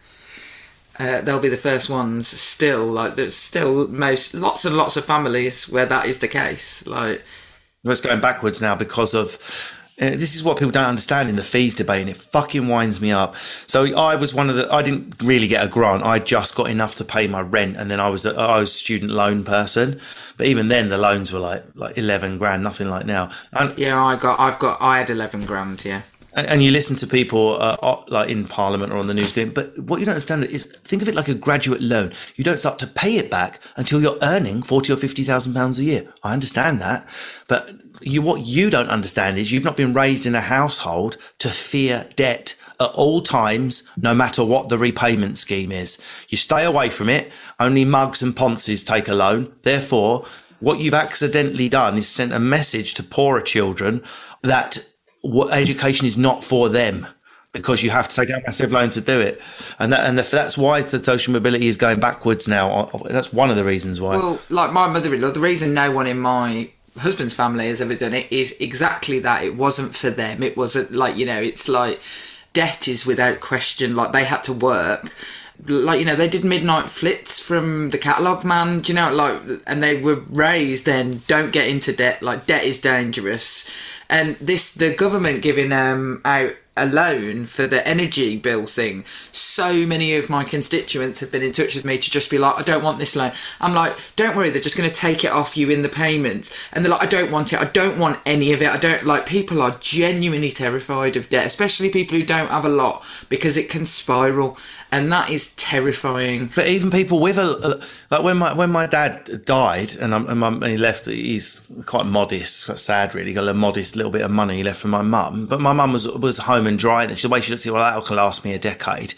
Speaker 4: uh, uh, they'll be the first ones. Still, like there's still most lots and lots of families where that is the case. Like,
Speaker 5: well, it's going backwards now because of. Uh, this is what people don't understand in the fees debate, and it fucking winds me up. So I was one of the. I didn't really get a grant. I just got enough to pay my rent, and then I was a, I was a student loan person. But even then, the loans were like like eleven grand, nothing like now. And,
Speaker 4: yeah, I got, I've got, I had eleven grand. Yeah.
Speaker 5: And, and you listen to people uh, like in Parliament or on the news going, but what you don't understand is think of it like a graduate loan. You don't start to pay it back until you're earning forty or fifty thousand pounds a year. I understand that, but. You, what you don't understand is you've not been raised in a household to fear debt at all times, no matter what the repayment scheme is. You stay away from it. Only mugs and ponces take a loan. Therefore, what you've accidentally done is sent a message to poorer children that education is not for them because you have to take out a massive loan to do it. And that, and the, that's why the social mobility is going backwards now. That's one of the reasons why.
Speaker 4: Well, like my mother-in-law, the reason no one in my husband's family has ever done it is exactly that. It wasn't for them. It wasn't like, you know, it's like debt is without question. Like they had to work, like, you know, they did midnight flits from the catalogue man, do you know, like, and they were raised then don't get into debt. Like debt is dangerous. And this, the government giving um out a loan for the energy bill thing. So many of my constituents have been in touch with me to just be like, I don't want this loan. I'm like, don't worry, they're just going to take it off you in the payments. And they're like, I don't want it. I don't want any of it. I don't like, people are genuinely terrified of debt, especially people who don't have a lot, because it can spiral. And that is terrifying.
Speaker 5: But even people with a, like when my when my dad died and, I'm, and, my, and he left, he's quite modest, quite sad really, got a modest little bit of money he left for my mum. But my mum was was home and dry. And the way she looked at it, well, that can last me a decade.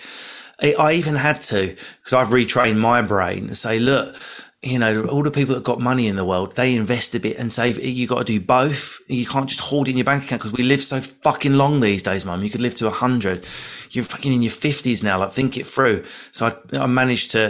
Speaker 5: I even had to, because I've retrained my brain to say, look, you know, all the people that got money in the world, they invest a bit and save. You got to do both. You can't just hoard it in your bank account because we live so fucking long these days, mum. You could live to a hundred. You're fucking in your fifties now. Like, think it through. So I, I managed to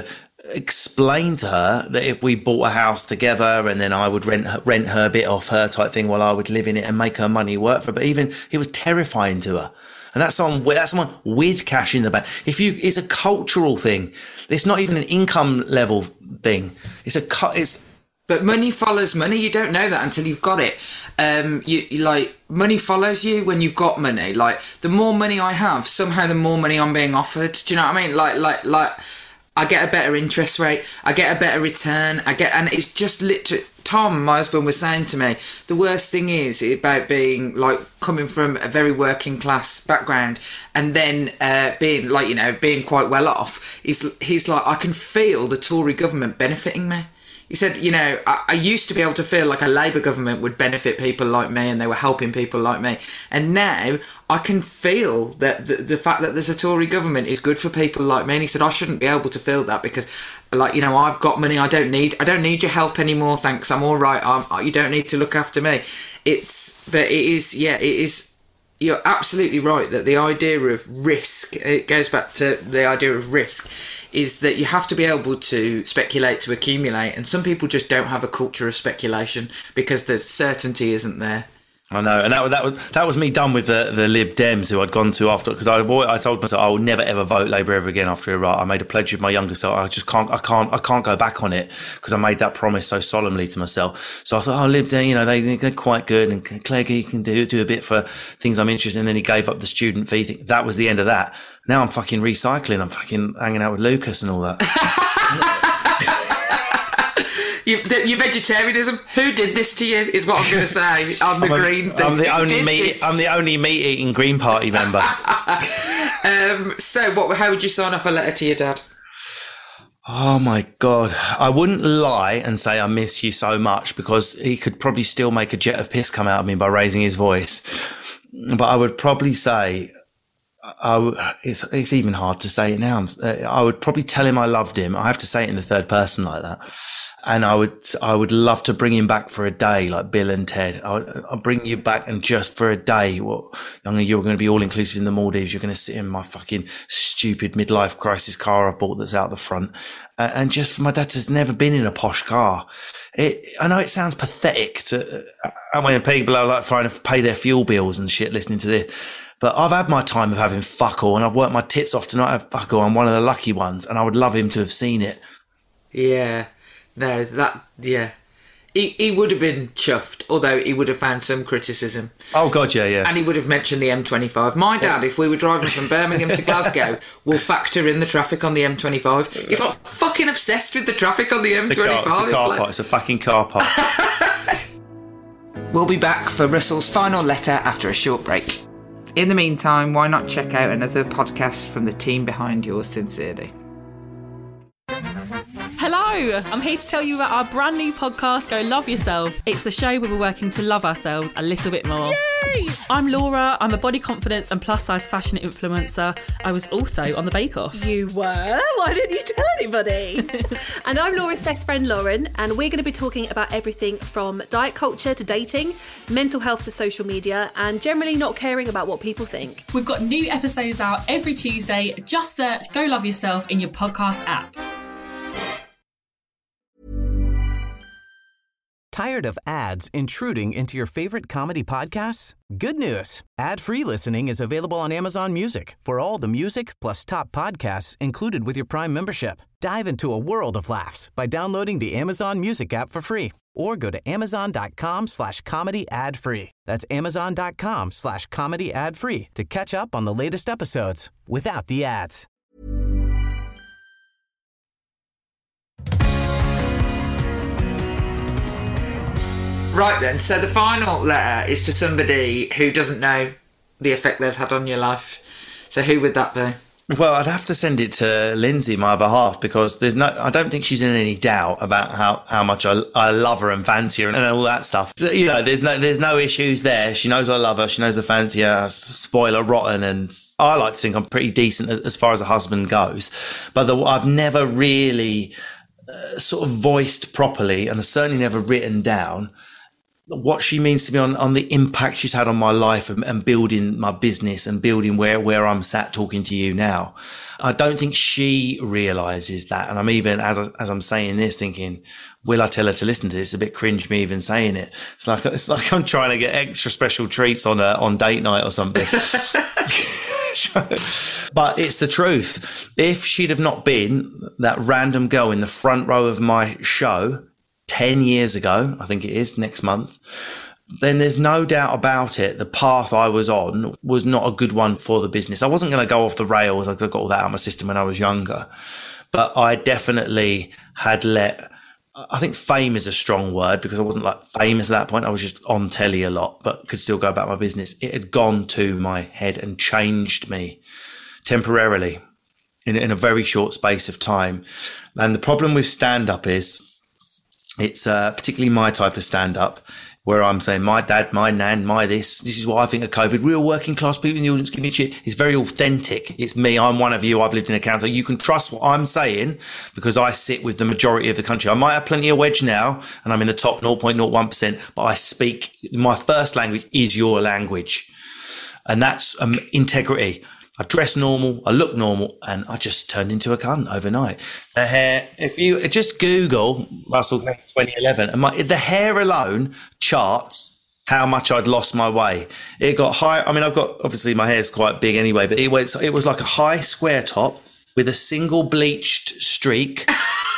Speaker 5: explain to her that if we bought a house together and then I would rent her, rent her bit off her type thing while I would live in it and make her money work for her. But even it was terrifying to her. And that's someone, that's someone with cash in the bank. If you, it's a cultural thing. It's not even an income level thing. It's a cut. It's.
Speaker 4: But money follows money. You don't know that until you've got it. Um, you, you like money follows you when you've got money. Like the more money I have, somehow the more money I'm being offered. Do you know what I mean? Like, like, like. I get a better interest rate, I get a better return, I get, and it's just literally, Tom, my husband, was saying to me, the worst thing is about being, like, coming from a very working class background and then uh, being, like, you know, being quite well off, is he's like, I can feel the Tory government benefiting me. He said, you know, I, I used to be able to feel like a Labour government would benefit people like me and they were helping people like me. And now I can feel that the, the fact that there's a Tory government is good for people like me. And he said, I shouldn't be able to feel that because, like, you know, I've got money. I don't need, I don't need your help anymore. Thanks. I'm all right. I'm, you don't need to look after me. It's, but it is, yeah, it is. You're absolutely right that the idea of risk, it goes back to the idea of risk, is that you have to be able to speculate to accumulate, and some people just don't have a culture of speculation because the certainty isn't there.
Speaker 5: I know, and that that was that was me done with the, the Lib Dems who I'd gone to after, because I I told myself I will never ever vote Labour ever again after Iraq. I made a pledge with my younger self. I just can't I can't I can't go back on it because I made that promise so solemnly to myself. So I thought, oh, Lib Dem, you know, they they're quite good, and Clegg can do do a bit for things I'm interested in. And then he gave up the student fee thing. That was the end of that. Now I'm fucking recycling. I'm fucking hanging out with Lucas and all that.
Speaker 4: You, your vegetarianism. Who did this to you? Is what I'm going to say. I'm the I'm green.
Speaker 5: A, I'm the only meat. I'm the only meat eating Green Party member.
Speaker 4: um, so, what? How would you sign off a letter to your dad?
Speaker 5: Oh my God! I wouldn't lie and say I miss you so much, because he could probably still make a jet of piss come out of me by raising his voice. But I would probably say. I w- it's it's even hard to say it now. I would probably tell him I loved him. I have to say it in the third person like that. And I would, I would love to bring him back for a day, like Bill and Ted. I'll, I'll bring you back, and just for a day, well, younger, you're going to be all inclusive in the Maldives. You're going to sit in my fucking stupid midlife crisis car I bought that's out the front. Uh, and just for my dad to has never been in a posh car. It, I know it sounds pathetic to, uh, I mean, people are like trying to pay their fuel bills and shit listening to this. But I've had my time of having fuck all, and I've worked my tits off to not have fuck all. I'm one of the lucky ones, and I would love him to have seen it.
Speaker 4: Yeah. No, that, yeah. He he would have been chuffed, although he would have found some criticism.
Speaker 5: Oh, God, yeah, yeah.
Speaker 4: And he would have mentioned the M twenty-five. My dad, if we were driving from Birmingham to Glasgow, will factor in the traffic on the M twenty-five. He's like fucking obsessed with the traffic on the M twenty-five.
Speaker 5: The car, it's a car park. It's a fucking car park.
Speaker 4: We'll be back for Russell's final letter after a short break. In the meantime, why not check out another podcast from the team behind Yours Sincerely?
Speaker 6: Hello, I'm here to tell you about our brand new podcast, Go Love Yourself. It's the show where we're working to love ourselves a little bit more. Yay! I'm Laura, I'm a body confidence and plus size fashion influencer. I was also on the Bake Off.
Speaker 7: You were? Why didn't you tell anybody? And I'm Laura's best friend Lauren, and we're going to be talking about everything from diet culture to dating, mental health to social media, and generally not caring about what people think.
Speaker 6: We've got new episodes out every Tuesday. Just search Go Love Yourself in your podcast app.
Speaker 8: Tired of ads intruding into your favorite comedy podcasts? Good news. Ad-free listening is available on Amazon Music for all the music plus top podcasts included with your Prime membership. Dive into a world of laughs by downloading the Amazon Music app for free or go to amazon.com slash comedy ad free. That's amazon.com slash comedy ad free to catch up on the latest episodes without the ads.
Speaker 4: Right then, so the final letter is to somebody who doesn't know the effect they've had on your life. So who would that be?
Speaker 5: Well, I'd have to send it to Lindsay, my other half, because there's no, I don't think she's in any doubt about how, how much I, I love her and fancy her and all that stuff. So, you know, there's no, there's no issues there. She knows I love her. She knows I fancy her. Spoiler rotten. And I like to think I'm pretty decent as far as a husband goes. But the, I've never really uh, sort of voiced properly, and I've certainly never written down what she means to me on, on the impact she's had on my life and, and building my business and building where, where I'm sat talking to you now. I don't think she realises that. And I'm even, as, I, as I'm saying this, thinking, will I tell her to listen to this? It's a bit cringe me even saying it. It's like, it's like I'm trying to get extra special treats on a, on date night or something. But it's the truth. If she'd have not been that random girl in the front row of my show ten years ago, I think it is, next month, then there's no doubt about it. The path I was on was not a good one for the business. I wasn't going to go off the rails. I got all that out of my system when I was younger. But I definitely had let, I think fame is a strong word because I wasn't like famous at that point. I was just on telly a lot, but could still go about my business. It had gone to my head and changed me temporarily in, in a very short space of time. And the problem with stand-up is it's uh, particularly my type of stand-up where I'm saying my dad, my nan, my this, this is what I think of COVID. Real working class people in the audience give me shit. It's very authentic. It's me. I'm one of you. I've lived in a county. You can trust what I'm saying because I sit with the majority of the country. I might have plenty of wedge now and I'm in the top zero point zero one percent, but I speak, my first language is your language. And that's um, integrity. I dress normal, I look normal, and I just turned into a cunt overnight. The hair, if you just Google Russell twenty eleven, and my, the hair alone charts how much I'd lost my way. It got high. I mean, I've got, obviously my hair's quite big anyway, but it was, it was like a high square top with a single bleached streak,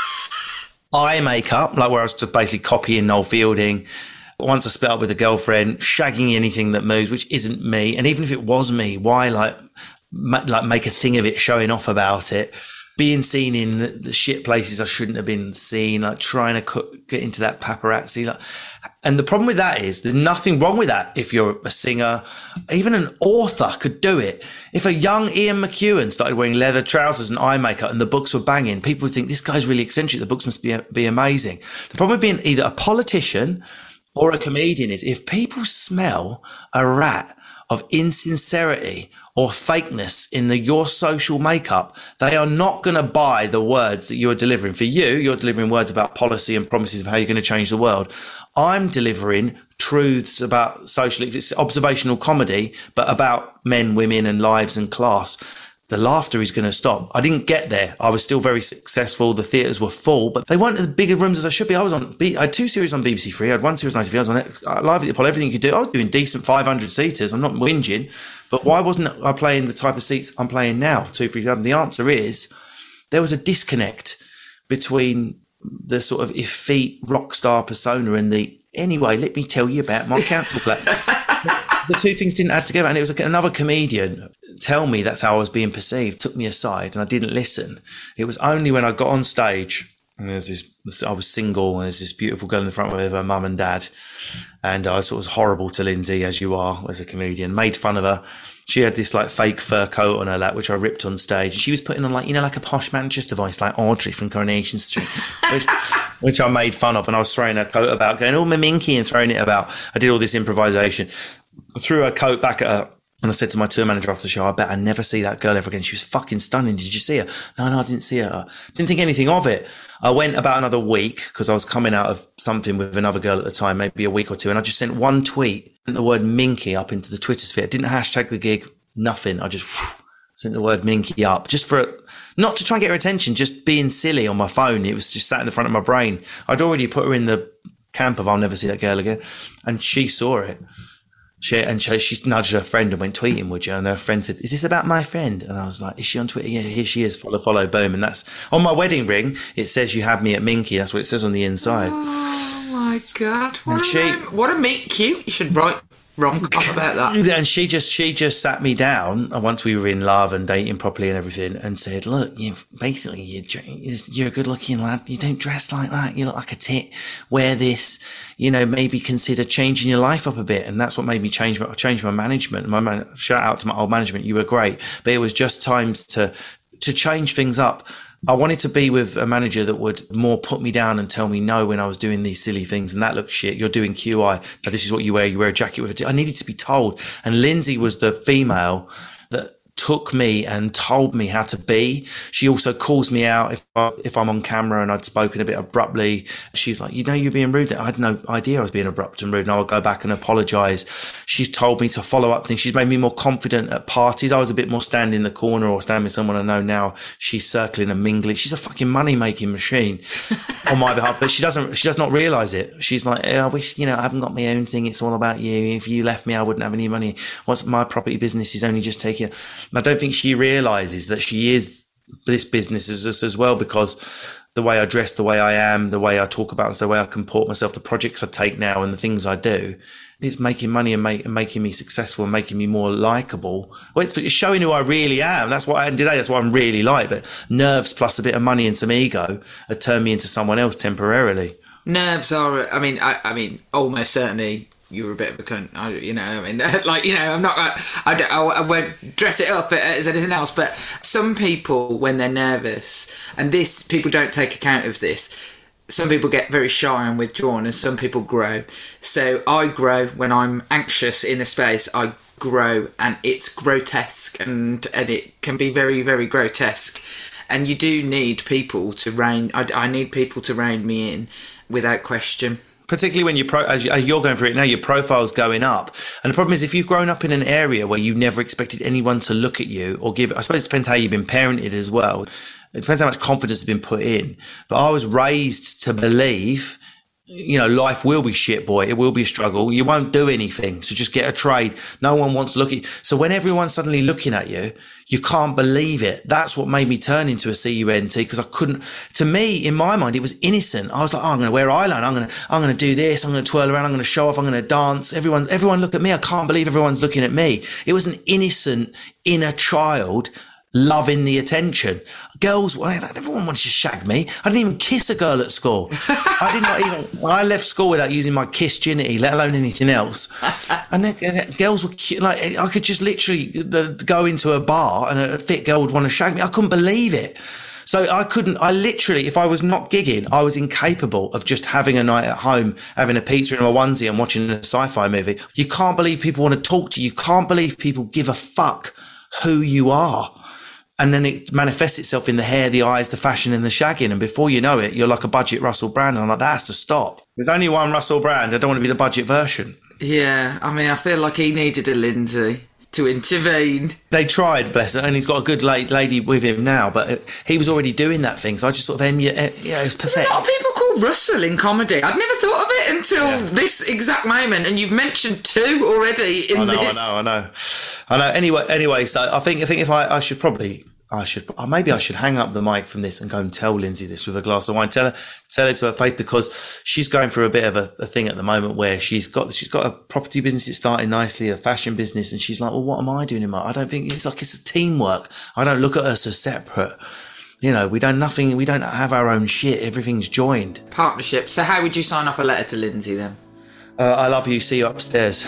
Speaker 5: eye makeup, like where I was just basically copying Noel Fielding. Once I split up with a girlfriend, shagging anything that moves, which isn't me. And even if it was me, why like, like make a thing of it, showing off about it, being seen in the, the shit places I shouldn't have been seen, like trying to co- get into that paparazzi. Like, and the problem with that is there's nothing wrong with that. If you're a singer, even an author could do it. If a young Ian McEwan started wearing leather trousers and eye makeup and the books were banging, people would think this guy's really eccentric. The books must be, be amazing. The problem with being either a politician or a comedian is if people smell a rat of insincerity or fakeness in the, your social makeup, they are not going to buy the words that you are delivering. For you, you're delivering words about policy and promises of how you're going to change the world. I'm delivering truths about social, it's observational comedy, but about men, women and lives and class. The laughter is going to stop. I didn't get there. I was still very successful. The theatres were full, but they weren't as big rooms as I should be. I was on, I had two series on B B C Three. I had one series on I T V. I was on Live at the Apollo, everything you could do. I was doing decent five hundred seaters. I'm not whinging, but why wasn't I playing the type of seats I'm playing now? Two, three, seven. The answer is there was a disconnect between the sort of effete rock star persona and the, anyway, let me tell you about my council flat. The two things didn't add together. And it was like another comedian tell me that's how I was being perceived, took me aside and I didn't listen. It was only when I got on stage and there's this, I was single and there's this beautiful girl in the front with her mum and dad. And I sort of was horrible to Lindsay, as you are as a comedian, made fun of her. She had this like fake fur coat on her lap, which I ripped on stage. She was putting on like, you know, like a posh Manchester voice, like Audrey from Coronation Street, which, which I made fun of. And I was throwing her coat about, going, oh, my minky, and throwing it about. I did all this improvisation. I threw her coat back at her. And I said to my tour manager after the show, I bet I never see that girl ever again. She was fucking stunning. Did you see her? No, no, I didn't see her. Didn't think anything of it. I went about another week because I was coming out of something with another girl at the time, maybe a week or two. And I just sent one tweet, sent the word minky up into the Twitter sphere. I didn't hashtag the gig, nothing. I just whew, sent the word minky up just for, not to try and get her attention, just being silly on my phone. It was just sat in the front of my brain. I'd already put her in the camp of I'll never see that girl again. And she saw it. She, and she, she nudged her friend and went, tweeting, would you? And her friend said, is this about my friend? And I was like, is she on Twitter? Yeah, here she is. Follow, follow, boom. And that's on my wedding ring. It says you have me at Minky. That's what it says on the inside.
Speaker 4: Oh my God. What,
Speaker 5: and
Speaker 4: a,
Speaker 5: she,
Speaker 4: what a meet cute. You should write wrong up about that.
Speaker 5: And she just, she just sat me down once we were in love and dating properly and everything and said, look, you basically, you're, you're a good looking lad. You don't dress like that. You look like a tit. Wear this, you know, maybe consider changing your life up a bit. And that's what made me change my, change my management. My man, shout out to my old management. You were great, but it was just times to, to change things up. I wanted to be with a manager that would more put me down and tell me no when I was doing these silly things. And that looks shit. You're doing Q I. This is what you wear. You wear a jacket with a t- I needed to be told. And Lindsay was the female that took me and told me how to be. She also calls me out if I, if I'm on camera and I'd spoken a bit abruptly. She's like, you know, you're being rude. I had no idea I was being abrupt and rude. And I'll go back and apologize. She's told me to follow up things. She's made me more confident at parties. I was a bit more stand in the corner or stand with someone I know. Now she's circling and mingling. She's a fucking money making machine on my behalf, but she doesn't, she does not realize it. She's like, oh, I wish, you know, I haven't got my own thing. It's all about you. If you left me, I wouldn't have any money. What's my property business is only just taking it. I don't think she realizes that she is this business as, as well, because the way I dress, the way I am, the way I talk about, the way I comport myself, the projects I take now and the things I do, it's making money and, make, and making me successful and making me more likable. Well, it's, it's showing who I really am. That's what I am today. That's what I'm really like. But nerves plus a bit of money and some ego have turned me into someone else temporarily.
Speaker 4: Nerves are, I mean, I, I mean, almost certainly you're a bit of a cunt, I, you know, I mean, like, you know, I'm not, I, I, don't, I won't dress it up as anything else, but some people, when they're nervous, and this, people don't take account of this, some people get very shy and withdrawn, and some people grow. So I grow when I'm anxious in a space, I grow, and it's grotesque, and, and it can be very, very grotesque. And you do need people to rein, I, I need people to rein me in without question.
Speaker 5: Particularly when you're, pro- as you're going through it now, your profile's going up. And the problem is, if you've grown up in an area where you never expected anyone to look at you or give, I suppose it depends how you've been parented as well. It depends how much confidence has been put in. But I was raised to believe, you know, life will be shit, boy. It will be a struggle. You won't do anything. So just get a trade. No one wants to look at you. So when everyone's suddenly looking at you, you can't believe it. That's what made me turn into a C U N T, because I couldn't, to me, in my mind, it was innocent. I was like, oh, I'm going to wear eyeliner. I'm going to, I'm going to do this. I'm going to twirl around. I'm going to show off. I'm going to dance. Everyone, everyone look at me. I can't believe everyone's looking at me. It was an innocent inner child loving the attention. Girls, well, everyone wanted to shag me. I didn't even kiss a girl at school. I did not even, I left school without using my kiss ginity, let alone anything else. And then and girls were cute. Like, I could just literally go into a bar and a fit girl would want to shag me. I couldn't believe it. So I couldn't, I literally, if I was not gigging, I was incapable of just having a night at home, having a pizza in my onesie and watching a sci-fi movie. You can't believe people want to talk to you. You can't believe people give a fuck who you are. And then it manifests itself in the hair, the eyes, the fashion and the shagging. And before you know it, you're like a budget Russell Brand. And I'm like, that has to stop. There's only one Russell Brand. I don't want to be the budget version.
Speaker 4: Yeah, I mean, I feel like he needed a Lindsay to intervene.
Speaker 5: They tried, bless her, and he's got a good lady with him now, but he was already doing that thing. So I just sort of, em- yeah, yeah, it was pathetic.
Speaker 4: There's a lot of people call Russell in comedy. I'd never thought of it until yeah. this exact moment, and you've mentioned two already in
Speaker 5: I know,
Speaker 4: this.
Speaker 5: I know, I know, I know. Anyway, anyway, so I think, I think if I, I should probably. I should, maybe I should hang up the mic from this and go and tell Lindsay this with a glass of wine. Tell her, tell her to her face, because she's going through a bit of a, a thing at the moment where she's got, she's got a property business that's starting nicely, a fashion business. And she's like, well, what am I doing in my, I don't think it's like, it's a teamwork. I don't look at us as separate. You know, we don't, nothing, we don't have our own shit. Everything's joined.
Speaker 4: Partnership. So how would you sign off a letter to Lindsay then?
Speaker 5: Uh, I love you. See you upstairs.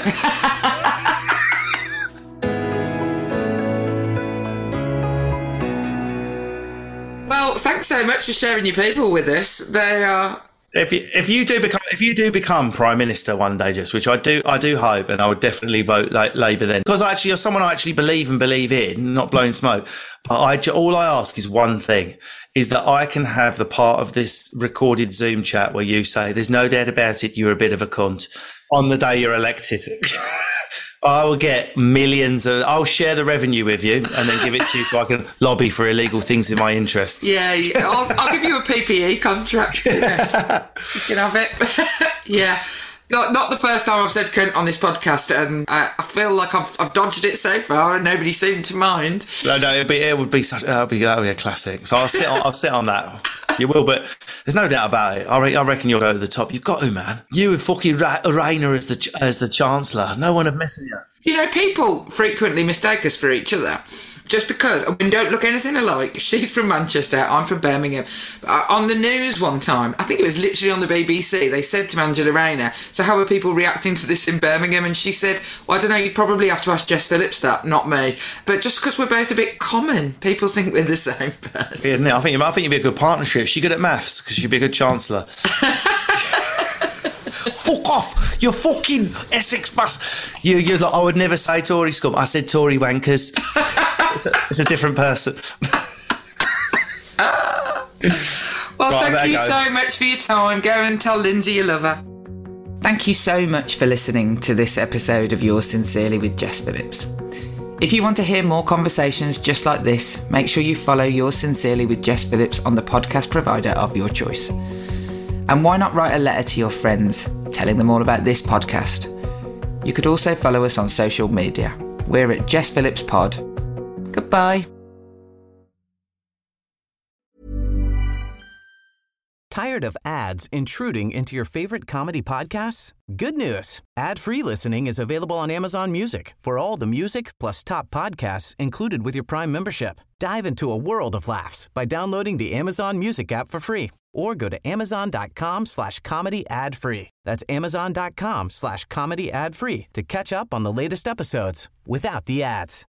Speaker 4: Well, thanks so much for sharing your people with us. They are.
Speaker 5: If you if you do become if you do become Prime Minister one day, Jess, which I do I do hope, and I would definitely vote like Labour then, because actually you're someone I actually believe and believe in, not blowing smoke. But I all I ask is one thing: is that I can have the part of this recorded Zoom chat where you say, "There's no doubt about it, you're a bit of a cunt," on the day you're elected. I will get millions of, I'll share the revenue with you and then give it to you so I can lobby for illegal things in my interest.
Speaker 4: Yeah, I'll, I'll give you a P P E contract. Yeah. You can have it. Yeah. Not, not the first time I've said cunt on this podcast, and I, I feel like I've, I've dodged it so far and nobody seemed to mind.
Speaker 5: No, no, it'd be, it would be such, that would be, that would be a classic. So I'll sit on, I'll sit on that. You will, but there's no doubt about it. I, re- I reckon you'll go to the top. You've got to, man. You and fucking Ra- Rainer as the as the Chancellor. No one would mess with you.
Speaker 4: You know, people frequently mistake us for each other. Just because we don't look anything alike. She's from Manchester, I'm from Birmingham. Uh, on the news one time, I think it was literally on the B B C, they said to Angela Rayner, so how are people reacting to this in Birmingham? And she said, well, I don't know, you'd probably have to ask Jess Phillips that, not me. But just because we're both a bit common, people think we're the same person.
Speaker 5: Yeah, I think, I think you'd be a good partnership. She's good at maths because she'd be a good Chancellor. Fuck off! You're fucking Essex bus. You, you're like, I would never say Tory scum. I said Tory wankers. it's, a, it's a different person.
Speaker 4: Well,
Speaker 5: right,
Speaker 4: thank you
Speaker 5: go.
Speaker 4: so much for your time. Go and tell Lindsay you love her. Thank you so much for listening to this episode of Yours Sincerely with Jess Phillips. If you want to hear more conversations just like this, make sure you follow Yours Sincerely with Jess Phillips on the podcast provider of your choice. And why not write a letter to your friends, telling them all about this podcast? You could also follow us on social media. We're at Jess Phillips Pod. Goodbye.
Speaker 8: Tired of ads intruding into your favorite comedy podcasts? Good news. Ad-free listening is available on Amazon Music for all the music plus top podcasts included with your Prime membership. Dive into a world of laughs by downloading the Amazon Music app for free or go to amazon.com slash comedy ad free. That's amazon.com slash comedy ad free to catch up on the latest episodes without the ads.